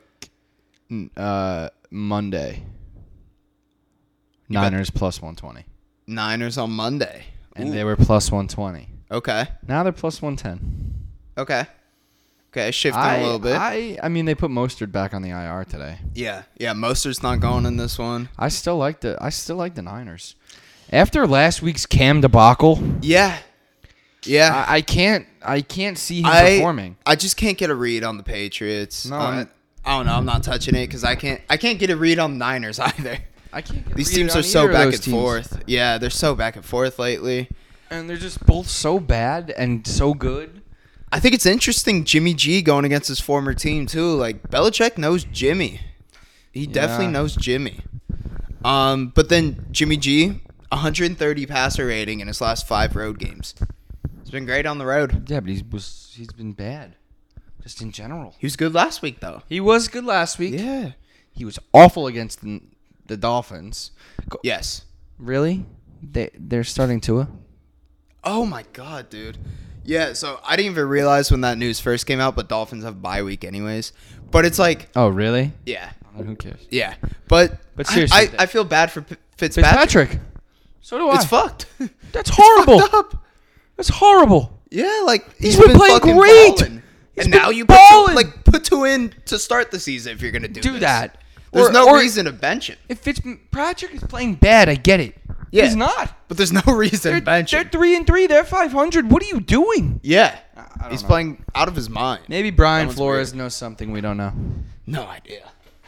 Speaker 2: Monday. Niners plus 120.
Speaker 1: Niners on Monday.
Speaker 2: And
Speaker 1: Ooh.
Speaker 2: they were plus 120.
Speaker 1: Okay.
Speaker 2: Now they're plus 110.
Speaker 1: Okay, shifting a little bit.
Speaker 2: I mean, they put Mostert back on the IR today.
Speaker 1: Yeah, Mostert's not going in this one.
Speaker 2: I still like the Niners. After last week's Cam debacle,
Speaker 1: Yeah.
Speaker 2: I can't see him performing.
Speaker 1: I just can't get a read on the Patriots.
Speaker 2: No,
Speaker 1: I don't know. I'm not touching it because I can't get a read on the Niners either.
Speaker 2: I can't get
Speaker 1: These
Speaker 2: read
Speaker 1: teams
Speaker 2: on
Speaker 1: are so
Speaker 2: either of
Speaker 1: back
Speaker 2: those
Speaker 1: and
Speaker 2: teams.
Speaker 1: forth. Yeah, they're so back and forth lately.
Speaker 2: And they're just both so bad and so good.
Speaker 1: I think it's interesting Jimmy G going against his former team too. Like Belichick knows Jimmy. He definitely knows Jimmy. But then Jimmy G, 130 passer rating in his last 5 road games. He's been great on the road.
Speaker 2: Yeah, but he's been bad, just in general.
Speaker 1: He was good last week though.
Speaker 2: He was good last week.
Speaker 1: Yeah.
Speaker 2: He was awful against the Dolphins.
Speaker 1: Yes.
Speaker 2: Really? They're starting Tua?
Speaker 1: Oh my god, dude. Yeah, so I didn't even realize when that news first came out, but Dolphins have bye week anyways. But it's like,
Speaker 2: Oh, really?
Speaker 1: yeah.
Speaker 2: Who cares?
Speaker 1: Yeah. But
Speaker 2: seriously,
Speaker 1: I feel bad for Fitzpatrick.
Speaker 2: Fitzpatrick. So do I.
Speaker 1: It's fucked.
Speaker 2: That's horrible.
Speaker 1: Fucked up.
Speaker 2: That's horrible.
Speaker 1: Yeah, like
Speaker 2: He's been playing
Speaker 1: fucking
Speaker 2: great.
Speaker 1: balling.
Speaker 2: He's
Speaker 1: And
Speaker 2: been
Speaker 1: now you
Speaker 2: balling.
Speaker 1: put 2 in to start the season if you're gonna do
Speaker 2: Do
Speaker 1: this.
Speaker 2: that.
Speaker 1: There's
Speaker 2: Or-
Speaker 1: no
Speaker 2: or-
Speaker 1: reason to bench him.
Speaker 2: If Fitzpatrick is playing bad, I get it.
Speaker 1: Yeah.
Speaker 2: He's not.
Speaker 1: But there's no reason to bench
Speaker 2: They're
Speaker 1: him.
Speaker 2: 3-3. They're 500. What are you doing?
Speaker 1: Yeah.
Speaker 2: I don't
Speaker 1: He's
Speaker 2: know.
Speaker 1: playing out of his mind.
Speaker 2: Maybe Brian
Speaker 1: That one's
Speaker 2: Flores
Speaker 1: weird.
Speaker 2: knows something we don't know.
Speaker 1: No idea.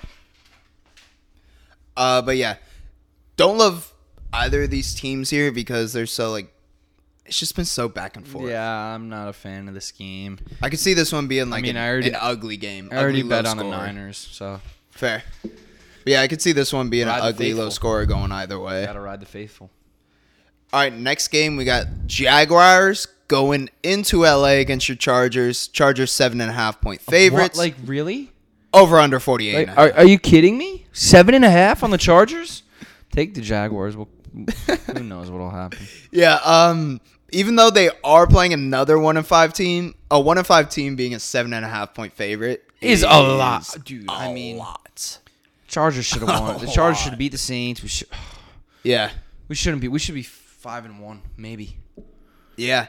Speaker 1: But yeah, don't love either of these teams here because they're so like, it's just been so back and forth.
Speaker 2: Yeah, I'm not a fan of the scheme.
Speaker 1: I could see this one being like
Speaker 2: mean,
Speaker 1: an ugly game.
Speaker 2: I already
Speaker 1: ugly,
Speaker 2: bet
Speaker 1: low
Speaker 2: on the
Speaker 1: score.
Speaker 2: Niners, so
Speaker 1: Fair. But yeah, I could see this one being
Speaker 2: Ride
Speaker 1: an
Speaker 2: the
Speaker 1: ugly, low
Speaker 2: faithful.
Speaker 1: score going either way.
Speaker 2: gotta ride the faithful.
Speaker 1: All right, next game we got Jaguars going into LA against your Chargers. Chargers 7.5-point favorites.
Speaker 2: What? Like, really?
Speaker 1: Over under 48.
Speaker 2: Like, are you kidding me? 7.5 on the Chargers? Take the Jaguars. Who knows what'll happen?
Speaker 1: Yeah. Even though they are playing another 1-5 team, a 1-5 team being a 7.5-point favorite
Speaker 2: Is a lot, dude. I mean,
Speaker 1: lot.
Speaker 2: Chargers should have won. The Chargers should have beat the Saints.
Speaker 1: Yeah.
Speaker 2: We shouldn't be. We should be 5-1, maybe.
Speaker 1: Yeah.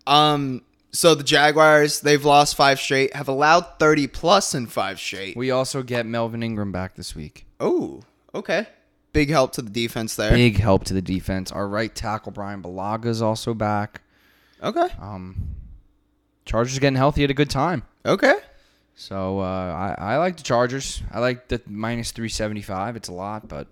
Speaker 1: So the Jaguars, they've lost 5 straight, have allowed 30 plus in 5 straight.
Speaker 2: We also get Melvin Ingram back this week.
Speaker 1: Oh, okay. Big help to the defense there.
Speaker 2: Big help to the defense. Our right tackle Brian Balaga is also back.
Speaker 1: Okay.
Speaker 2: Chargers getting healthy at a good time.
Speaker 1: Okay.
Speaker 2: So I like the Chargers. I like the minus 375. It's a lot, but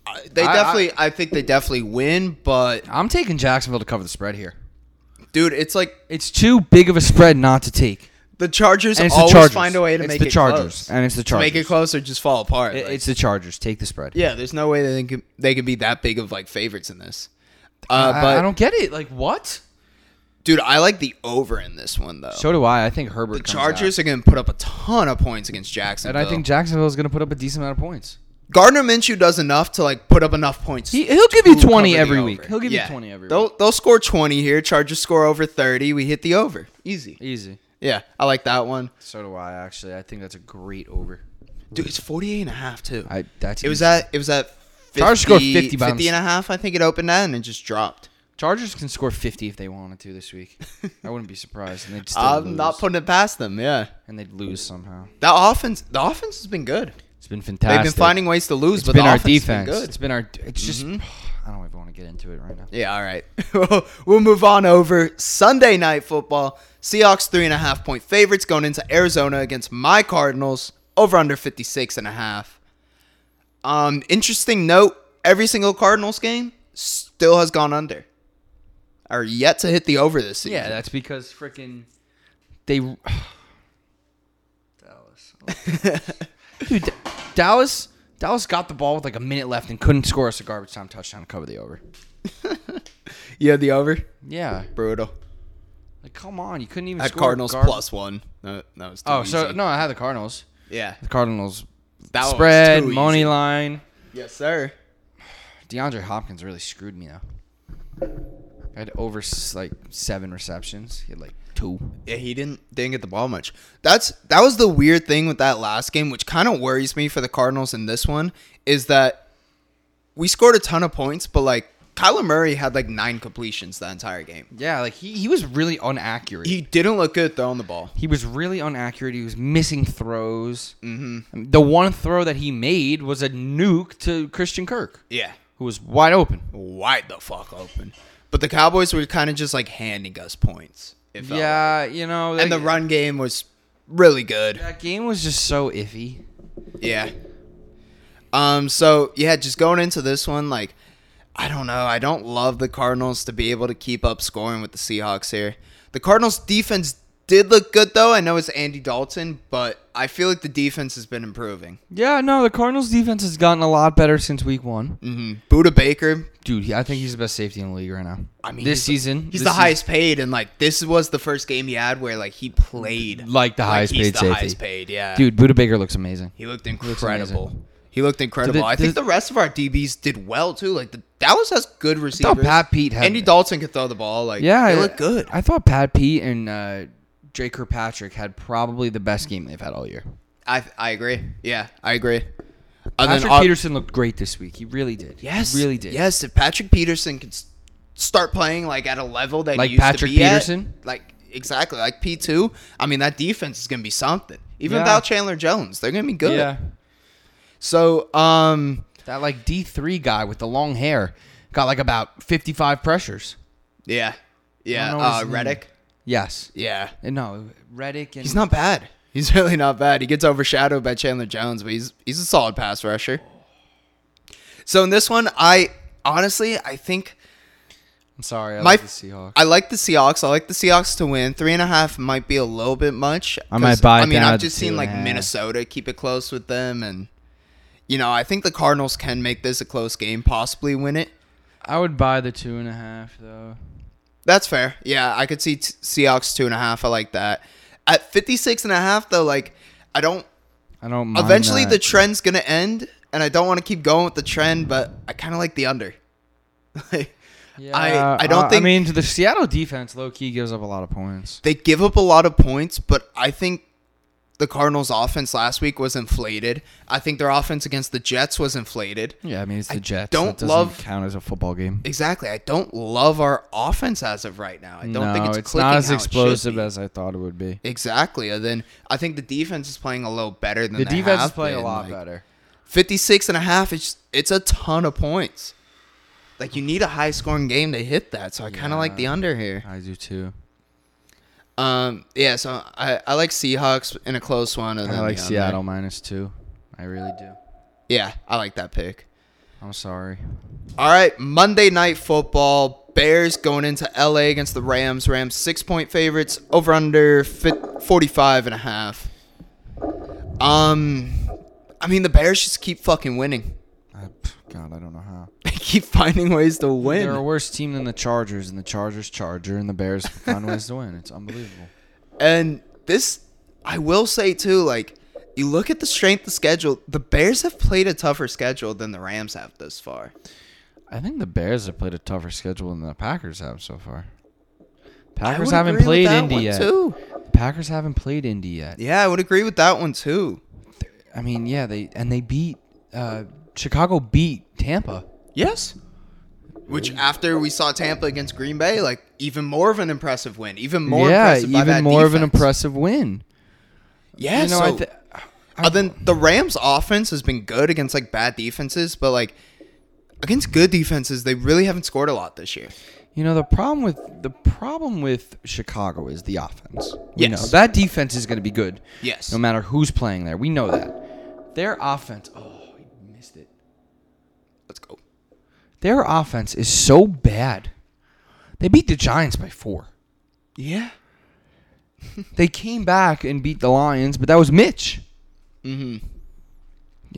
Speaker 1: I think they definitely win, but
Speaker 2: I'm taking Jacksonville to cover the spread here.
Speaker 1: dude, it's like
Speaker 2: It's too big of a spread not to take.
Speaker 1: the Chargers
Speaker 2: And it's the
Speaker 1: always
Speaker 2: Chargers.
Speaker 1: find a way to
Speaker 2: It's
Speaker 1: make
Speaker 2: the
Speaker 1: it
Speaker 2: Chargers.
Speaker 1: close.
Speaker 2: And it's the
Speaker 1: To make it
Speaker 2: Chargers.
Speaker 1: close or just fall apart. Like,
Speaker 2: It's the Chargers. Take the spread.
Speaker 1: yeah, there's no way they can be that big of like favorites in this.
Speaker 2: I
Speaker 1: But
Speaker 2: don't get it. Like, what?
Speaker 1: dude, I like the over in this one though.
Speaker 2: So do I. I think Herbert
Speaker 1: The
Speaker 2: comes
Speaker 1: Chargers
Speaker 2: out.
Speaker 1: are going to put up a ton of points against
Speaker 2: And
Speaker 1: Jacksonville.
Speaker 2: I think Jacksonville is going to put up a decent amount of points.
Speaker 1: Gardner Minshew does enough to like put up enough points.
Speaker 2: He'll give you
Speaker 1: to
Speaker 2: 20
Speaker 1: cover the
Speaker 2: every
Speaker 1: over.
Speaker 2: week. He'll give you
Speaker 1: Yeah.
Speaker 2: 20 every
Speaker 1: They'll score 20 here. Chargers score over 30. We hit the over. Easy.
Speaker 2: Easy.
Speaker 1: Yeah, I like that one.
Speaker 2: So do I, actually. I think that's a great over.
Speaker 1: Dude, it's 48.5 too.
Speaker 2: That's
Speaker 1: It was
Speaker 2: easy.
Speaker 1: at 50,
Speaker 2: Chargers scored 50 by
Speaker 1: 50 and a half. I think it opened at and it just dropped.
Speaker 2: Chargers can score 50 if they wanted to this week. I wouldn't be surprised. And they'd still
Speaker 1: I'm
Speaker 2: lose.
Speaker 1: not putting it past them. Yeah,
Speaker 2: And they'd lose somehow.
Speaker 1: the offense has been good.
Speaker 2: It's been fantastic.
Speaker 1: They've been finding ways to lose,
Speaker 2: It's
Speaker 1: but
Speaker 2: been
Speaker 1: the
Speaker 2: our
Speaker 1: offense has
Speaker 2: defense.
Speaker 1: been good.
Speaker 2: It's been our. It's just. I don't even want to get into it right now.
Speaker 1: Yeah, all right. We'll move on over Sunday night football. Seahawks 3.5-point favorites going into Arizona against my Cardinals. Over under 56.5. Interesting note: every single Cardinals game still has gone under. Are yet to hit the over this season.
Speaker 2: Yeah, that's because freaking they. Dallas. Dude, Dallas got the ball with like a minute left and couldn't score us a garbage time touchdown to cover the over.
Speaker 1: You had the over?
Speaker 2: Yeah.
Speaker 1: Brutal.
Speaker 2: Like, come on. You couldn't even
Speaker 1: At
Speaker 2: score.
Speaker 1: Cardinals +1. That was too easy.
Speaker 2: So, no, I had the Cardinals.
Speaker 1: Yeah.
Speaker 2: The Cardinals
Speaker 1: That was
Speaker 2: spread,
Speaker 1: too
Speaker 2: money
Speaker 1: easy.
Speaker 2: line.
Speaker 1: Yes, sir.
Speaker 2: DeAndre Hopkins really screwed me, though. I had over, 7 receptions. He had, 2.
Speaker 1: Yeah, he didn't get the ball much. That was the weird thing with that last game, which kind of worries me for the Cardinals in this one, is that we scored a ton of points, but, Kyler Murray had, 9 completions that entire game.
Speaker 2: Yeah, he was really inaccurate.
Speaker 1: He didn't look good throwing the ball.
Speaker 2: He was really inaccurate. He was missing throws. Mm-hmm. The one throw that he made was a nuke to Christian Kirk,
Speaker 1: Yeah.
Speaker 2: who was wide open.
Speaker 1: Wide the fuck open. But the Cowboys were kind of just, handing us points. It felt like.
Speaker 2: Yeah,
Speaker 1: And the run game was really good.
Speaker 2: That game was just so iffy.
Speaker 1: Yeah. So, yeah, just going into this one, I don't know. I don't love the Cardinals to be able to keep up scoring with the Seahawks here. The Cardinals' defense did look good, though. I know it's Andy Dalton, but I feel like the defense has been improving.
Speaker 2: Yeah, no, the Cardinals' defense has gotten a lot better since week 1.
Speaker 1: Mm-hmm. Buda Baker.
Speaker 2: Dude, I think he's the best safety in the league right now.
Speaker 1: I mean,
Speaker 2: this season.
Speaker 1: He's the highest paid, and, this was the first game he had where, he played.
Speaker 2: Like the highest
Speaker 1: he's
Speaker 2: paid
Speaker 1: the
Speaker 2: safety.
Speaker 1: highest paid, yeah.
Speaker 2: Dude, Buda Baker looks amazing.
Speaker 1: He looked
Speaker 2: amazing.
Speaker 1: incredible. He looked incredible. I think
Speaker 2: the
Speaker 1: the rest of our DBs did well, too. The Dallas has good receivers.
Speaker 2: Pat Pete had...
Speaker 1: Andy Dalton could throw the ball.
Speaker 2: Yeah,
Speaker 1: they look good.
Speaker 2: I thought Pat Pete and Jay Kirkpatrick had probably the best game they've had all year.
Speaker 1: I agree. Yeah, I agree.
Speaker 2: Patrick Peterson looked great this week. He really did.
Speaker 1: Yes,
Speaker 2: He really did.
Speaker 1: Yes, if Patrick Peterson can start playing at a level that
Speaker 2: Like
Speaker 1: he used
Speaker 2: Patrick
Speaker 1: to be
Speaker 2: Peterson?
Speaker 1: at, exactly like P2. I mean, that defense is gonna be something. Even
Speaker 2: Yeah.
Speaker 1: without Chandler Jones, they're gonna be good.
Speaker 2: Yeah.
Speaker 1: So,
Speaker 2: That D3 guy with the long hair got about 55 pressures.
Speaker 1: yeah,
Speaker 2: I don't know his name.
Speaker 1: Reddick.
Speaker 2: Yes.
Speaker 1: Yeah,
Speaker 2: No, Reddick and
Speaker 1: he's not bad. He's really not bad. He gets overshadowed by Chandler Jones, but he's a solid pass rusher. So in this one, I think
Speaker 2: I'm sorry, I
Speaker 1: My-
Speaker 2: like the Seahawks.
Speaker 1: I like the Seahawks. I like the Seahawks to win. 3.5 might be a little bit much.
Speaker 2: I might
Speaker 1: 'cause,
Speaker 2: buy it
Speaker 1: I mean,
Speaker 2: down
Speaker 1: I've
Speaker 2: to
Speaker 1: just seen
Speaker 2: 2.5.
Speaker 1: Minnesota keep it close with them, and I think the Cardinals can make this a close game, possibly win it.
Speaker 2: I would buy the 2.5 though.
Speaker 1: That's fair. Yeah, I could see Seahawks 2.5. I like that. At 56.5, though, I don't.
Speaker 2: I don't mind
Speaker 1: Eventually,
Speaker 2: that.
Speaker 1: the trend's gonna end, and I don't want to keep going with the trend, but I kind of like the under.
Speaker 2: Yeah,
Speaker 1: I don't think-
Speaker 2: I mean, the Seattle defense low key gives up a lot of points.
Speaker 1: They give up a lot of points, but I think the Cardinals' offense last week was inflated. I think their offense against the Jets was inflated.
Speaker 2: Yeah, I mean, it's the Jets.
Speaker 1: don't
Speaker 2: That doesn't
Speaker 1: love-
Speaker 2: count as a football game.
Speaker 1: Exactly. I don't love our offense as of right now. I don't think it's clicking
Speaker 2: not as
Speaker 1: how it should
Speaker 2: explosive
Speaker 1: be.
Speaker 2: as I thought it would be.
Speaker 1: Exactly. And then I think the defense is playing a little better than
Speaker 2: The
Speaker 1: they
Speaker 2: defense
Speaker 1: have
Speaker 2: is playing a
Speaker 1: been.
Speaker 2: lot better.
Speaker 1: 56.5. It's a ton of points. You need a high scoring game to hit that. So I kind of like the under here.
Speaker 2: I do too.
Speaker 1: Yeah. So I like Seahawks in a close one. And
Speaker 2: I
Speaker 1: then
Speaker 2: like
Speaker 1: the under.
Speaker 2: Seattle -2. I really do.
Speaker 1: Yeah, I like that pick.
Speaker 2: I'm sorry.
Speaker 1: All right, Monday Night Football. Bears going into LA against the Rams. Rams 6-point favorites. Over under 45.5. I mean, the Bears just keep fucking winning.
Speaker 2: God, I don't know how.
Speaker 1: They keep finding ways to win.
Speaker 2: They're a worse team than the Chargers, and the Chargers charger, and the Bears find ways to win. It's unbelievable.
Speaker 1: And this, I will say too, you look at the strength of schedule, the Bears have played a tougher schedule than the Rams have this far.
Speaker 2: I think the Bears have played a tougher schedule than the Packers have so far.
Speaker 1: I
Speaker 2: Packers
Speaker 1: would
Speaker 2: haven't
Speaker 1: agree with
Speaker 2: played
Speaker 1: that
Speaker 2: Indy
Speaker 1: one,
Speaker 2: yet.
Speaker 1: too.
Speaker 2: Packers haven't played Indy yet.
Speaker 1: Yeah, I would agree with that one too.
Speaker 2: I mean, yeah, they beat Chicago beat Tampa.
Speaker 1: Yes. Which after we saw Tampa against Green Bay, even more of an impressive win. Even more impressive by
Speaker 2: even
Speaker 1: that
Speaker 2: more of an
Speaker 1: defense.
Speaker 2: impressive win.
Speaker 1: Yeah,
Speaker 2: You know,
Speaker 1: so then the Rams offense has been good against bad defenses, but against good defenses, they really haven't scored a lot this year.
Speaker 2: You know, the problem with Chicago is the offense. We
Speaker 1: Yes.
Speaker 2: know that defense is going to be good.
Speaker 1: Yes.
Speaker 2: No matter who's playing there. We know that. Their offense, he missed it.
Speaker 1: Let's go.
Speaker 2: Their offense is so bad. They beat the Giants by 4.
Speaker 1: Yeah.
Speaker 2: They came back and beat the Lions, but that was Mitch.
Speaker 1: Mm-hmm.
Speaker 2: Yeah,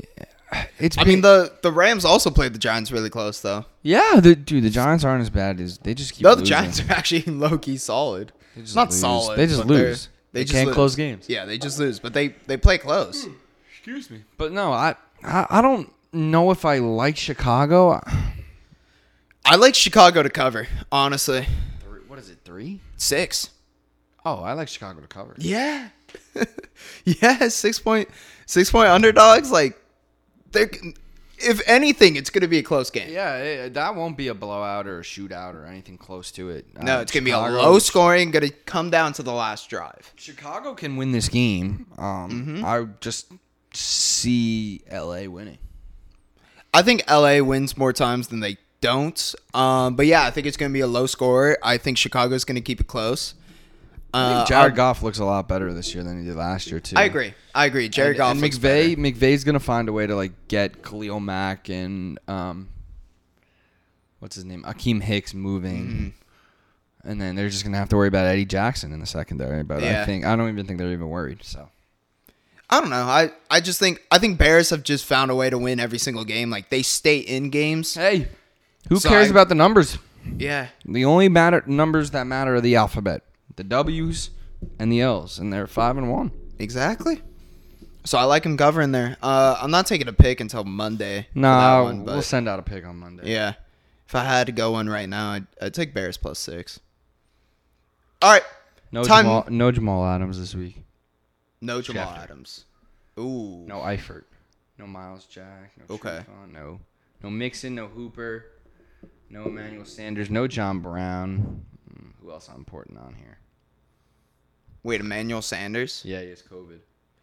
Speaker 1: I mean, the Rams also played the Giants really close, though.
Speaker 2: Yeah, the Giants aren't as bad as they just keep.
Speaker 1: No,
Speaker 2: losing.
Speaker 1: the Giants are actually low key solid. Not
Speaker 2: lose.
Speaker 1: solid.
Speaker 2: They just
Speaker 1: but
Speaker 2: lose. They
Speaker 1: just
Speaker 2: can't
Speaker 1: lose.
Speaker 2: close games.
Speaker 1: Yeah, they just lose, but they play close.
Speaker 2: Excuse me. But no, I don't know if I like Chicago.
Speaker 1: I like Chicago to cover, honestly.
Speaker 2: What is it? 3?
Speaker 1: 6.
Speaker 2: Oh, I like Chicago to cover.
Speaker 1: Yeah. Yeah, 6 point underdogs. Like, if anything, it's going to be a close game.
Speaker 2: Yeah, that won't be a blowout or a shootout or anything close to it.
Speaker 1: No, it's going to be a low scoring, going to come down to the last drive.
Speaker 2: Chicago can win this game. I just see LA winning.
Speaker 1: I think LA wins more times than they don't. But yeah, I think it's going to be a low score. I think Chicago's going to keep it close.
Speaker 2: I think Jared Goff looks a lot better this year than he did last year too.
Speaker 1: I agree. Jared Goff
Speaker 2: and
Speaker 1: looks better.
Speaker 2: McVay's gonna find a way to like get Khalil Mack and what's his name, Akeem Hicks moving, and then they're just gonna have to worry about Eddie Jackson in the secondary. But
Speaker 1: Yeah.
Speaker 2: I don't even think they're even worried. So
Speaker 1: I don't know. I just think Bears have just found a way to win every single game. Like, they stay in games.
Speaker 2: hey, who
Speaker 1: So
Speaker 2: cares about the numbers?
Speaker 1: Yeah.
Speaker 2: The only numbers that matter are the alphabet, the W's and the L's, and they're 5-1.
Speaker 1: Exactly. So I like him covering there. I'm not taking a pick until Monday. for that
Speaker 2: No,
Speaker 1: one, but
Speaker 2: we'll send out a pick on Monday.
Speaker 1: yeah. If I had to go one right now, I'd take Bears +6. All right.
Speaker 2: No
Speaker 1: Time-
Speaker 2: Jamal Adams this week.
Speaker 1: No Jamal
Speaker 2: Schefter.
Speaker 1: Adams. Ooh.
Speaker 2: No Eifert. No Miles Jack. No
Speaker 1: Okay.
Speaker 2: Trufant, no Mixon. No Hooper. No Emmanuel Sanders. No John Brown. Who else I'm important on here?
Speaker 1: Wait, Emmanuel Sanders?
Speaker 2: Yeah, he has COVID.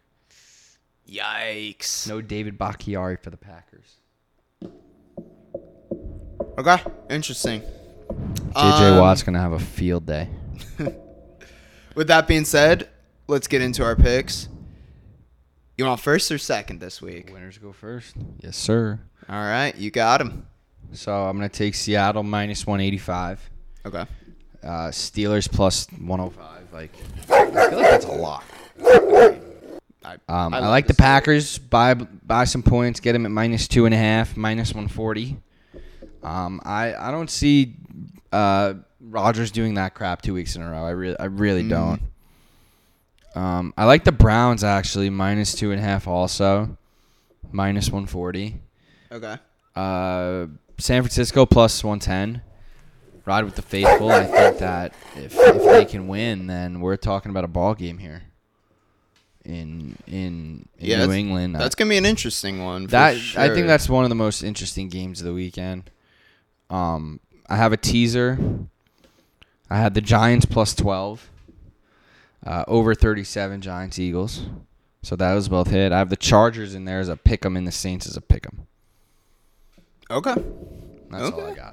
Speaker 1: Yikes.
Speaker 2: No David Bakhtiari for the Packers.
Speaker 1: Okay. Interesting.
Speaker 2: J.J. Watt's going to have a field day.
Speaker 1: With that being said, let's get into our picks. You want first or second this week?
Speaker 2: Winners go first. Yes, sir.
Speaker 1: All right. You got him.
Speaker 2: So I'm going to take Seattle -185.
Speaker 1: Okay.
Speaker 2: Steelers +105. Like, I feel like that's a lot. I like the Packers. Buy some points. Get them at -2.5, -140. I don't see Rodgers doing that crap 2 weeks in a row. I really don't. I like the Browns actually -2.5 also, -140.
Speaker 1: Okay.
Speaker 2: San Francisco +110. Ride with the faithful. I think that if they can win, then we're talking about a ball game here in New England.
Speaker 1: That's gonna be an interesting one.
Speaker 2: I
Speaker 1: sure.
Speaker 2: think that's one of the most interesting games of the weekend. I have a teaser. I had the Giants +12. Over 37 Giants Eagles. So that was both hit. I have the Chargers in there as a pick 'em and the Saints as a pick 'em.
Speaker 1: Okay.
Speaker 2: That's all I got.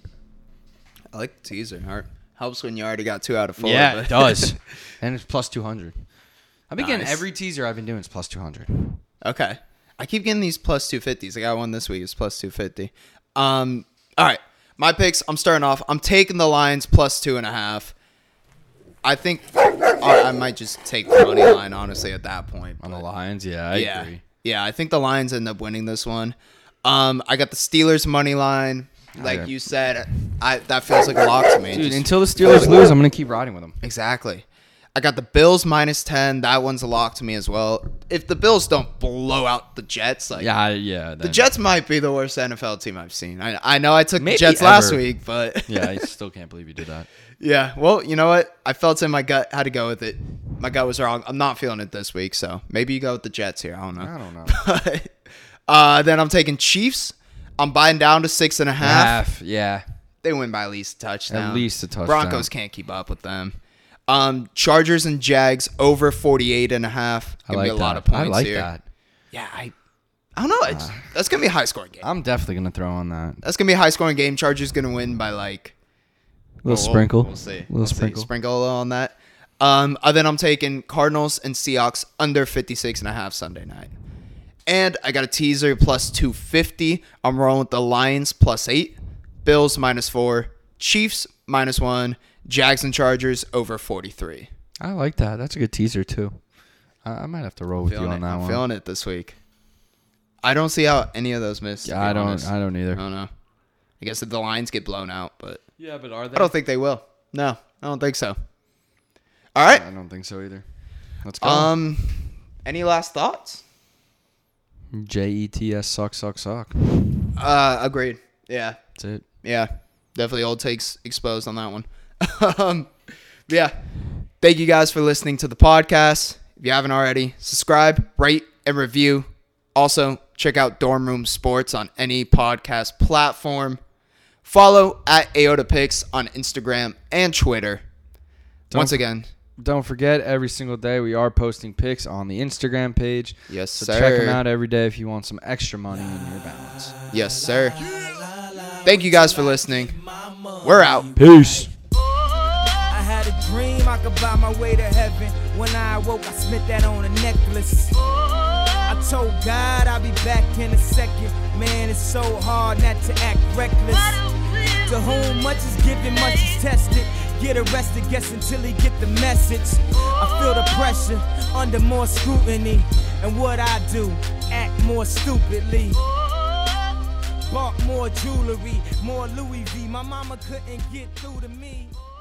Speaker 1: I like the teaser. Helps when you already got 2 out of 4.
Speaker 2: Yeah,
Speaker 1: but-
Speaker 2: it does. And it's +200. I've been getting
Speaker 1: Nice.
Speaker 2: every teaser I've been doing is +200.
Speaker 1: Okay. I keep getting these +250s. I got one this week. It's +250. All right. My picks, I'm starting off. I'm taking the Lions +2.5. I think I might just take the money line, honestly, at that point.
Speaker 2: On the
Speaker 1: but-
Speaker 2: Lions, I agree.
Speaker 1: Yeah, I think the Lions end up winning this one. I got the Steelers money line. Like you said, that feels like a lock to me.
Speaker 2: Dude,
Speaker 1: Just-
Speaker 2: until the Steelers lose, I'm going to keep riding with them.
Speaker 1: Exactly. I got the Bills -10. That one's a lock to me as well. If the Bills don't blow out the Jets, like the Jets might be the worst NFL team I've seen. I know I took the
Speaker 2: Maybe
Speaker 1: Jets last
Speaker 2: ever.
Speaker 1: week, but
Speaker 2: Yeah, I still can't believe you did that.
Speaker 1: yeah. Well, you know what? I felt in my gut, had to go with it. My gut was wrong. I'm not feeling it this week, so maybe you go with the Jets here. I don't know.
Speaker 2: I don't know.
Speaker 1: Then I'm taking Chiefs. I'm buying down to 6.5.
Speaker 2: Yeah.
Speaker 1: They win by at least a touchdown.
Speaker 2: At least a touchdown.
Speaker 1: Broncos can't keep up with them. Chargers and Jags over 48.5.
Speaker 2: I
Speaker 1: Gonna
Speaker 2: like
Speaker 1: be a lot
Speaker 2: that.
Speaker 1: of points
Speaker 2: I like
Speaker 1: here.
Speaker 2: that.
Speaker 1: Yeah, I don't know. That's gonna be a high scoring game.
Speaker 2: I'm definitely going to throw on that.
Speaker 1: That's gonna be a high scoring game. Chargers gonna win by like
Speaker 2: Little sprinkle.
Speaker 1: We'll see.
Speaker 2: Little sprinkle.
Speaker 1: Sprinkle a little on that. Then I'm taking Cardinals and Seahawks under 56.5 Sunday night. And I got a teaser +250. I'm rolling with the Lions +8, Bills -4, Chiefs -1, Jags and Chargers over 43.
Speaker 2: I like that. That's a good teaser, too. I might have to roll with you on that
Speaker 1: I'm
Speaker 2: one.
Speaker 1: feeling it this week. I don't see how any of those miss.
Speaker 2: Yeah, I don't either.
Speaker 1: I don't know. I guess if the lines get blown out, but
Speaker 2: Yeah, but are they?
Speaker 1: I don't think they will. No, I don't think so. All right.
Speaker 2: I don't think so either. Let's go.
Speaker 1: Any last thoughts?
Speaker 2: JETS suck.
Speaker 1: Agreed. Yeah.
Speaker 2: That's it.
Speaker 1: Yeah. Definitely old takes exposed on that one. Yeah. Thank you guys for listening to the podcast. If you haven't already, subscribe, rate, and review. Also, check out Dorm Room Sports on any podcast platform. Follow at AyotaPicks on Instagram and Twitter. Once again,
Speaker 2: Don't forget, every single day we are posting picks on the Instagram page.
Speaker 1: yes,
Speaker 2: So
Speaker 1: sir.
Speaker 2: check them out every day if you want some extra money in your balance.
Speaker 1: Yes, sir. Thank you guys for listening. We're out.
Speaker 2: Peace.
Speaker 5: I had a dream I could buy my way to heaven. When I awoke, I spent that on a necklace. I told God I'll be back in a second. Man, it's so hard not to act reckless. To whom much is given, much is tested. Get arrested, guess until he get the message. I feel the pressure under more scrutiny. And what I do, act more stupidly. Bought more jewelry, more Louis V. My mama couldn't get through to me.